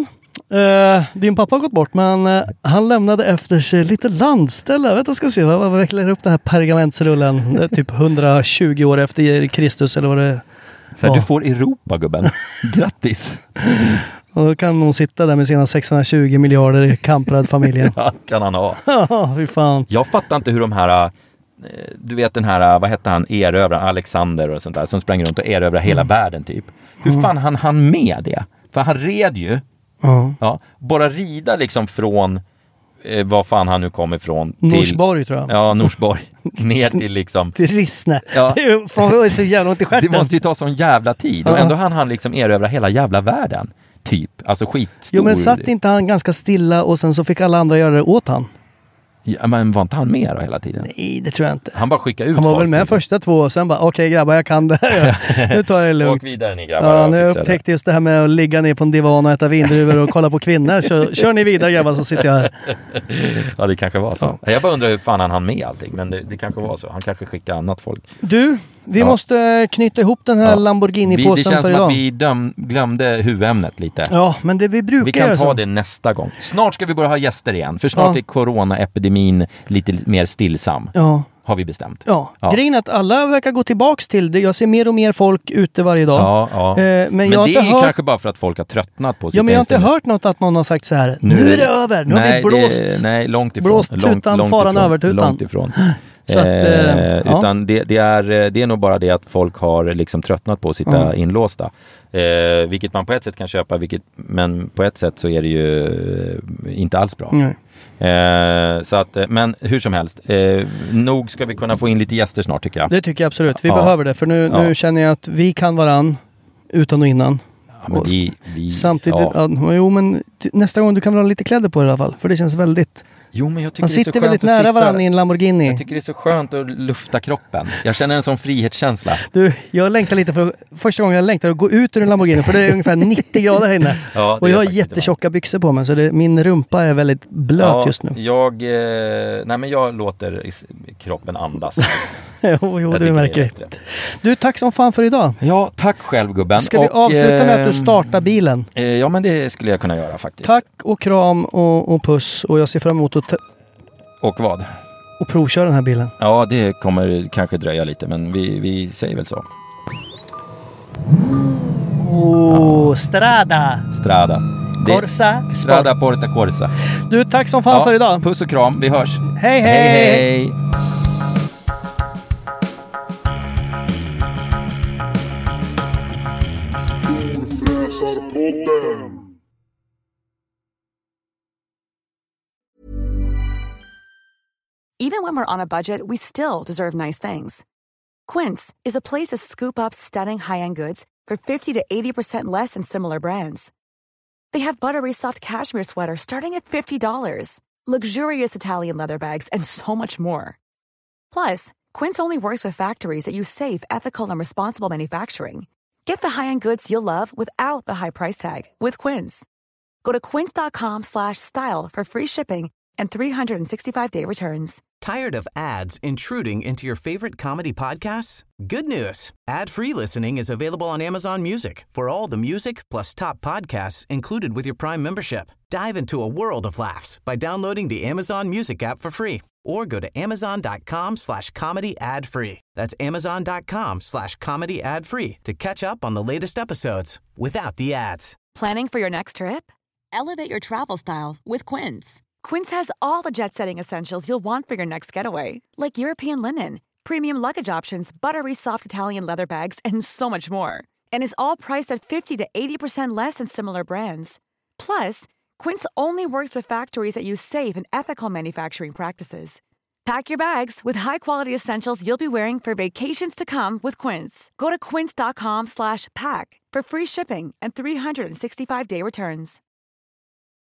Uh, din pappa har gått bort, men uh, han lämnade efter sig lite landställe. Jag vet jag ska se, vad vad vecklar upp den här pergamentsrullen. Det är typ hundratjugo år efter Kristus eller vad det Så var. du får Europa, gubben. Grattis! Och då kan hon sitta där med sina sexhundratjugo miljarder i kamprad-familjen. Ja, kan han ha. Ja, fy fan. Jag fattar inte hur de här, eh, du vet den här, vad hette han, erövraren, Alexander och sånt där, som sprang runt och erövrade hela världen typ. Hur fan han han med det? För han red ju, Ja. ja, bara rida liksom från, eh, var fan han nu kom ifrån. Till, Norsborg tror jag. Ja, Norsborg. Ner till liksom... Till Rissne. Ja. Det är ju fan, det är så jävla ont i stjärten. Det måste ju ta sån jävla tid. Och ändå han han liksom erövra hela jävla världen. Typ. Alltså skitstor. Jo, men satt inte han ganska stilla och sen så fick alla andra göra det åt han? Ja, men var inte han med då hela tiden? Nej, det tror jag inte. Han bara skickade ut Han var folk, väl med liksom. första två och sen bara, okej okay, grabbar, jag kan det. Nu tar jag det lugnt. Åk vidare ni grabbar. Ja, nu har jag upptäckt just det här med att ligga ner på en divan och äta vindruvor och kolla på kvinnor. Så kör ni vidare grabbar, så sitter jag här. Ja, det kanske var så. Ja. Jag bara undrar hur fan han hann med allting. Men det, det kanske var så. Han kanske skickade annat folk. Du, vi Ja. måste knyta ihop den här Ja. Lamborghini-påsen vi, Det känns för som idag. att vi döm, glömde huvudämnet lite. Ja, men det vi brukar Vi kan göra ta så. det nästa gång. Snart ska vi börja ha gäster igen. För snart Ja. är coronaepidemin lite mer stillsam. Ja. Har vi bestämt. Ja. Ja. Grejen är att alla verkar gå tillbaks till det. Jag ser mer och mer folk ute varje dag. Ja, ja. Eh, men men jag har det inte är ju hört... kanske bara för att folk har tröttnat på sitt Ja, men jag har inte Instagram. hört något att någon har sagt så här. Nu, nu är det över. Nu nej, har vi blåst. Det, nej, långt ifrån. Blåst långt, tutan, långt faran ifrån, över tutan. Långt ifrån. Så att, eh, eh, ja. Utan det, det, är, det är nog bara det att folk har liksom tröttnat på att sitta Ja. inlåsta. Eh, vilket man på ett sätt kan köpa, vilket, men på ett sätt så är det ju eh, inte alls bra. Nej. Eh, så att, eh, men hur som helst, eh, nog ska vi kunna få in lite gäster snart tycker jag. Det tycker jag absolut. Vi Ja. behöver det. För nu, Ja. nu känner jag att vi kan varann utan och innan. Ja, men vi, vi, Samtidigt, ja. ja. Jo, men du- nästa gång du kan väl ha lite kläder på i alla fall. För det känns väldigt... Jo, men jag tycker Man det är så sitter skönt väldigt att nära sitta- varandra i en Lamborghini. Jag tycker det är så skönt att lufta kroppen. Jag känner en sån frihetskänsla. Du, jag längtar lite för första gången jag längtar att gå ut ur en Lamborghini för det är ungefär nittio grader här inne. Ja, det och är jag har faktiskt jättetjocka byxor på mig så det, min rumpa är väldigt blöt Ja, just nu. Jag, eh, nej men jag låter is- kroppen andas. jo, jo Jag du tycker märker. det är rätt. Du, tack som fan för idag. Ja, tack själv gubben. Ska vi Och, avsluta med att du eh, startar bilen? Eh, ja, men det skulle jag kunna göra faktiskt. Tack och kram och, och puss och jag ser fram emot att te- Och vad? och provköra den här bilen. Ja, det kommer kanske dröja lite, men vi, vi säger väl så. Oh, Strada! Strada. Det- Corsa. Strada Porta Corsa. Du, tack som fan Ja, för idag. Puss och kram, vi hörs. Hej, hej! Hej, hej. Even when we're on a budget, we still deserve nice things. Quince is a place to scoop up stunning high-end goods for fifty to eighty percent less than similar brands. They have buttery soft cashmere sweaters starting at fifty dollars, luxurious Italian leather bags, and so much more. Plus, Quince only works with factories that use safe, ethical, and responsible manufacturing. Get the high-end goods you'll love without the high price tag with Quince. Go to quince.com slash style for free shipping and three sixty-five day returns. Tired of ads intruding into your favorite comedy podcasts? Good news. Ad-free listening is available on Amazon Music for all the music plus top podcasts included with your Prime membership. Dive into a world of laughs by downloading the Amazon Music app for free or go to amazon.com slash comedy ad free. That's amazon.com slash comedy ad free to catch up on the latest episodes without the ads. Planning for your next trip? Elevate your travel style with Quince. Quince has all the jet-setting essentials you'll want for your next getaway, like European linen, premium luggage options, buttery soft Italian leather bags, and so much more. And is all priced at fifty to eighty percent less than similar brands. Plus, Quince only works with factories that use safe and ethical manufacturing practices. Pack your bags with high-quality essentials you'll be wearing for vacations to come with Quince. Go to quince.com slash pack for free shipping and three sixty-five day returns.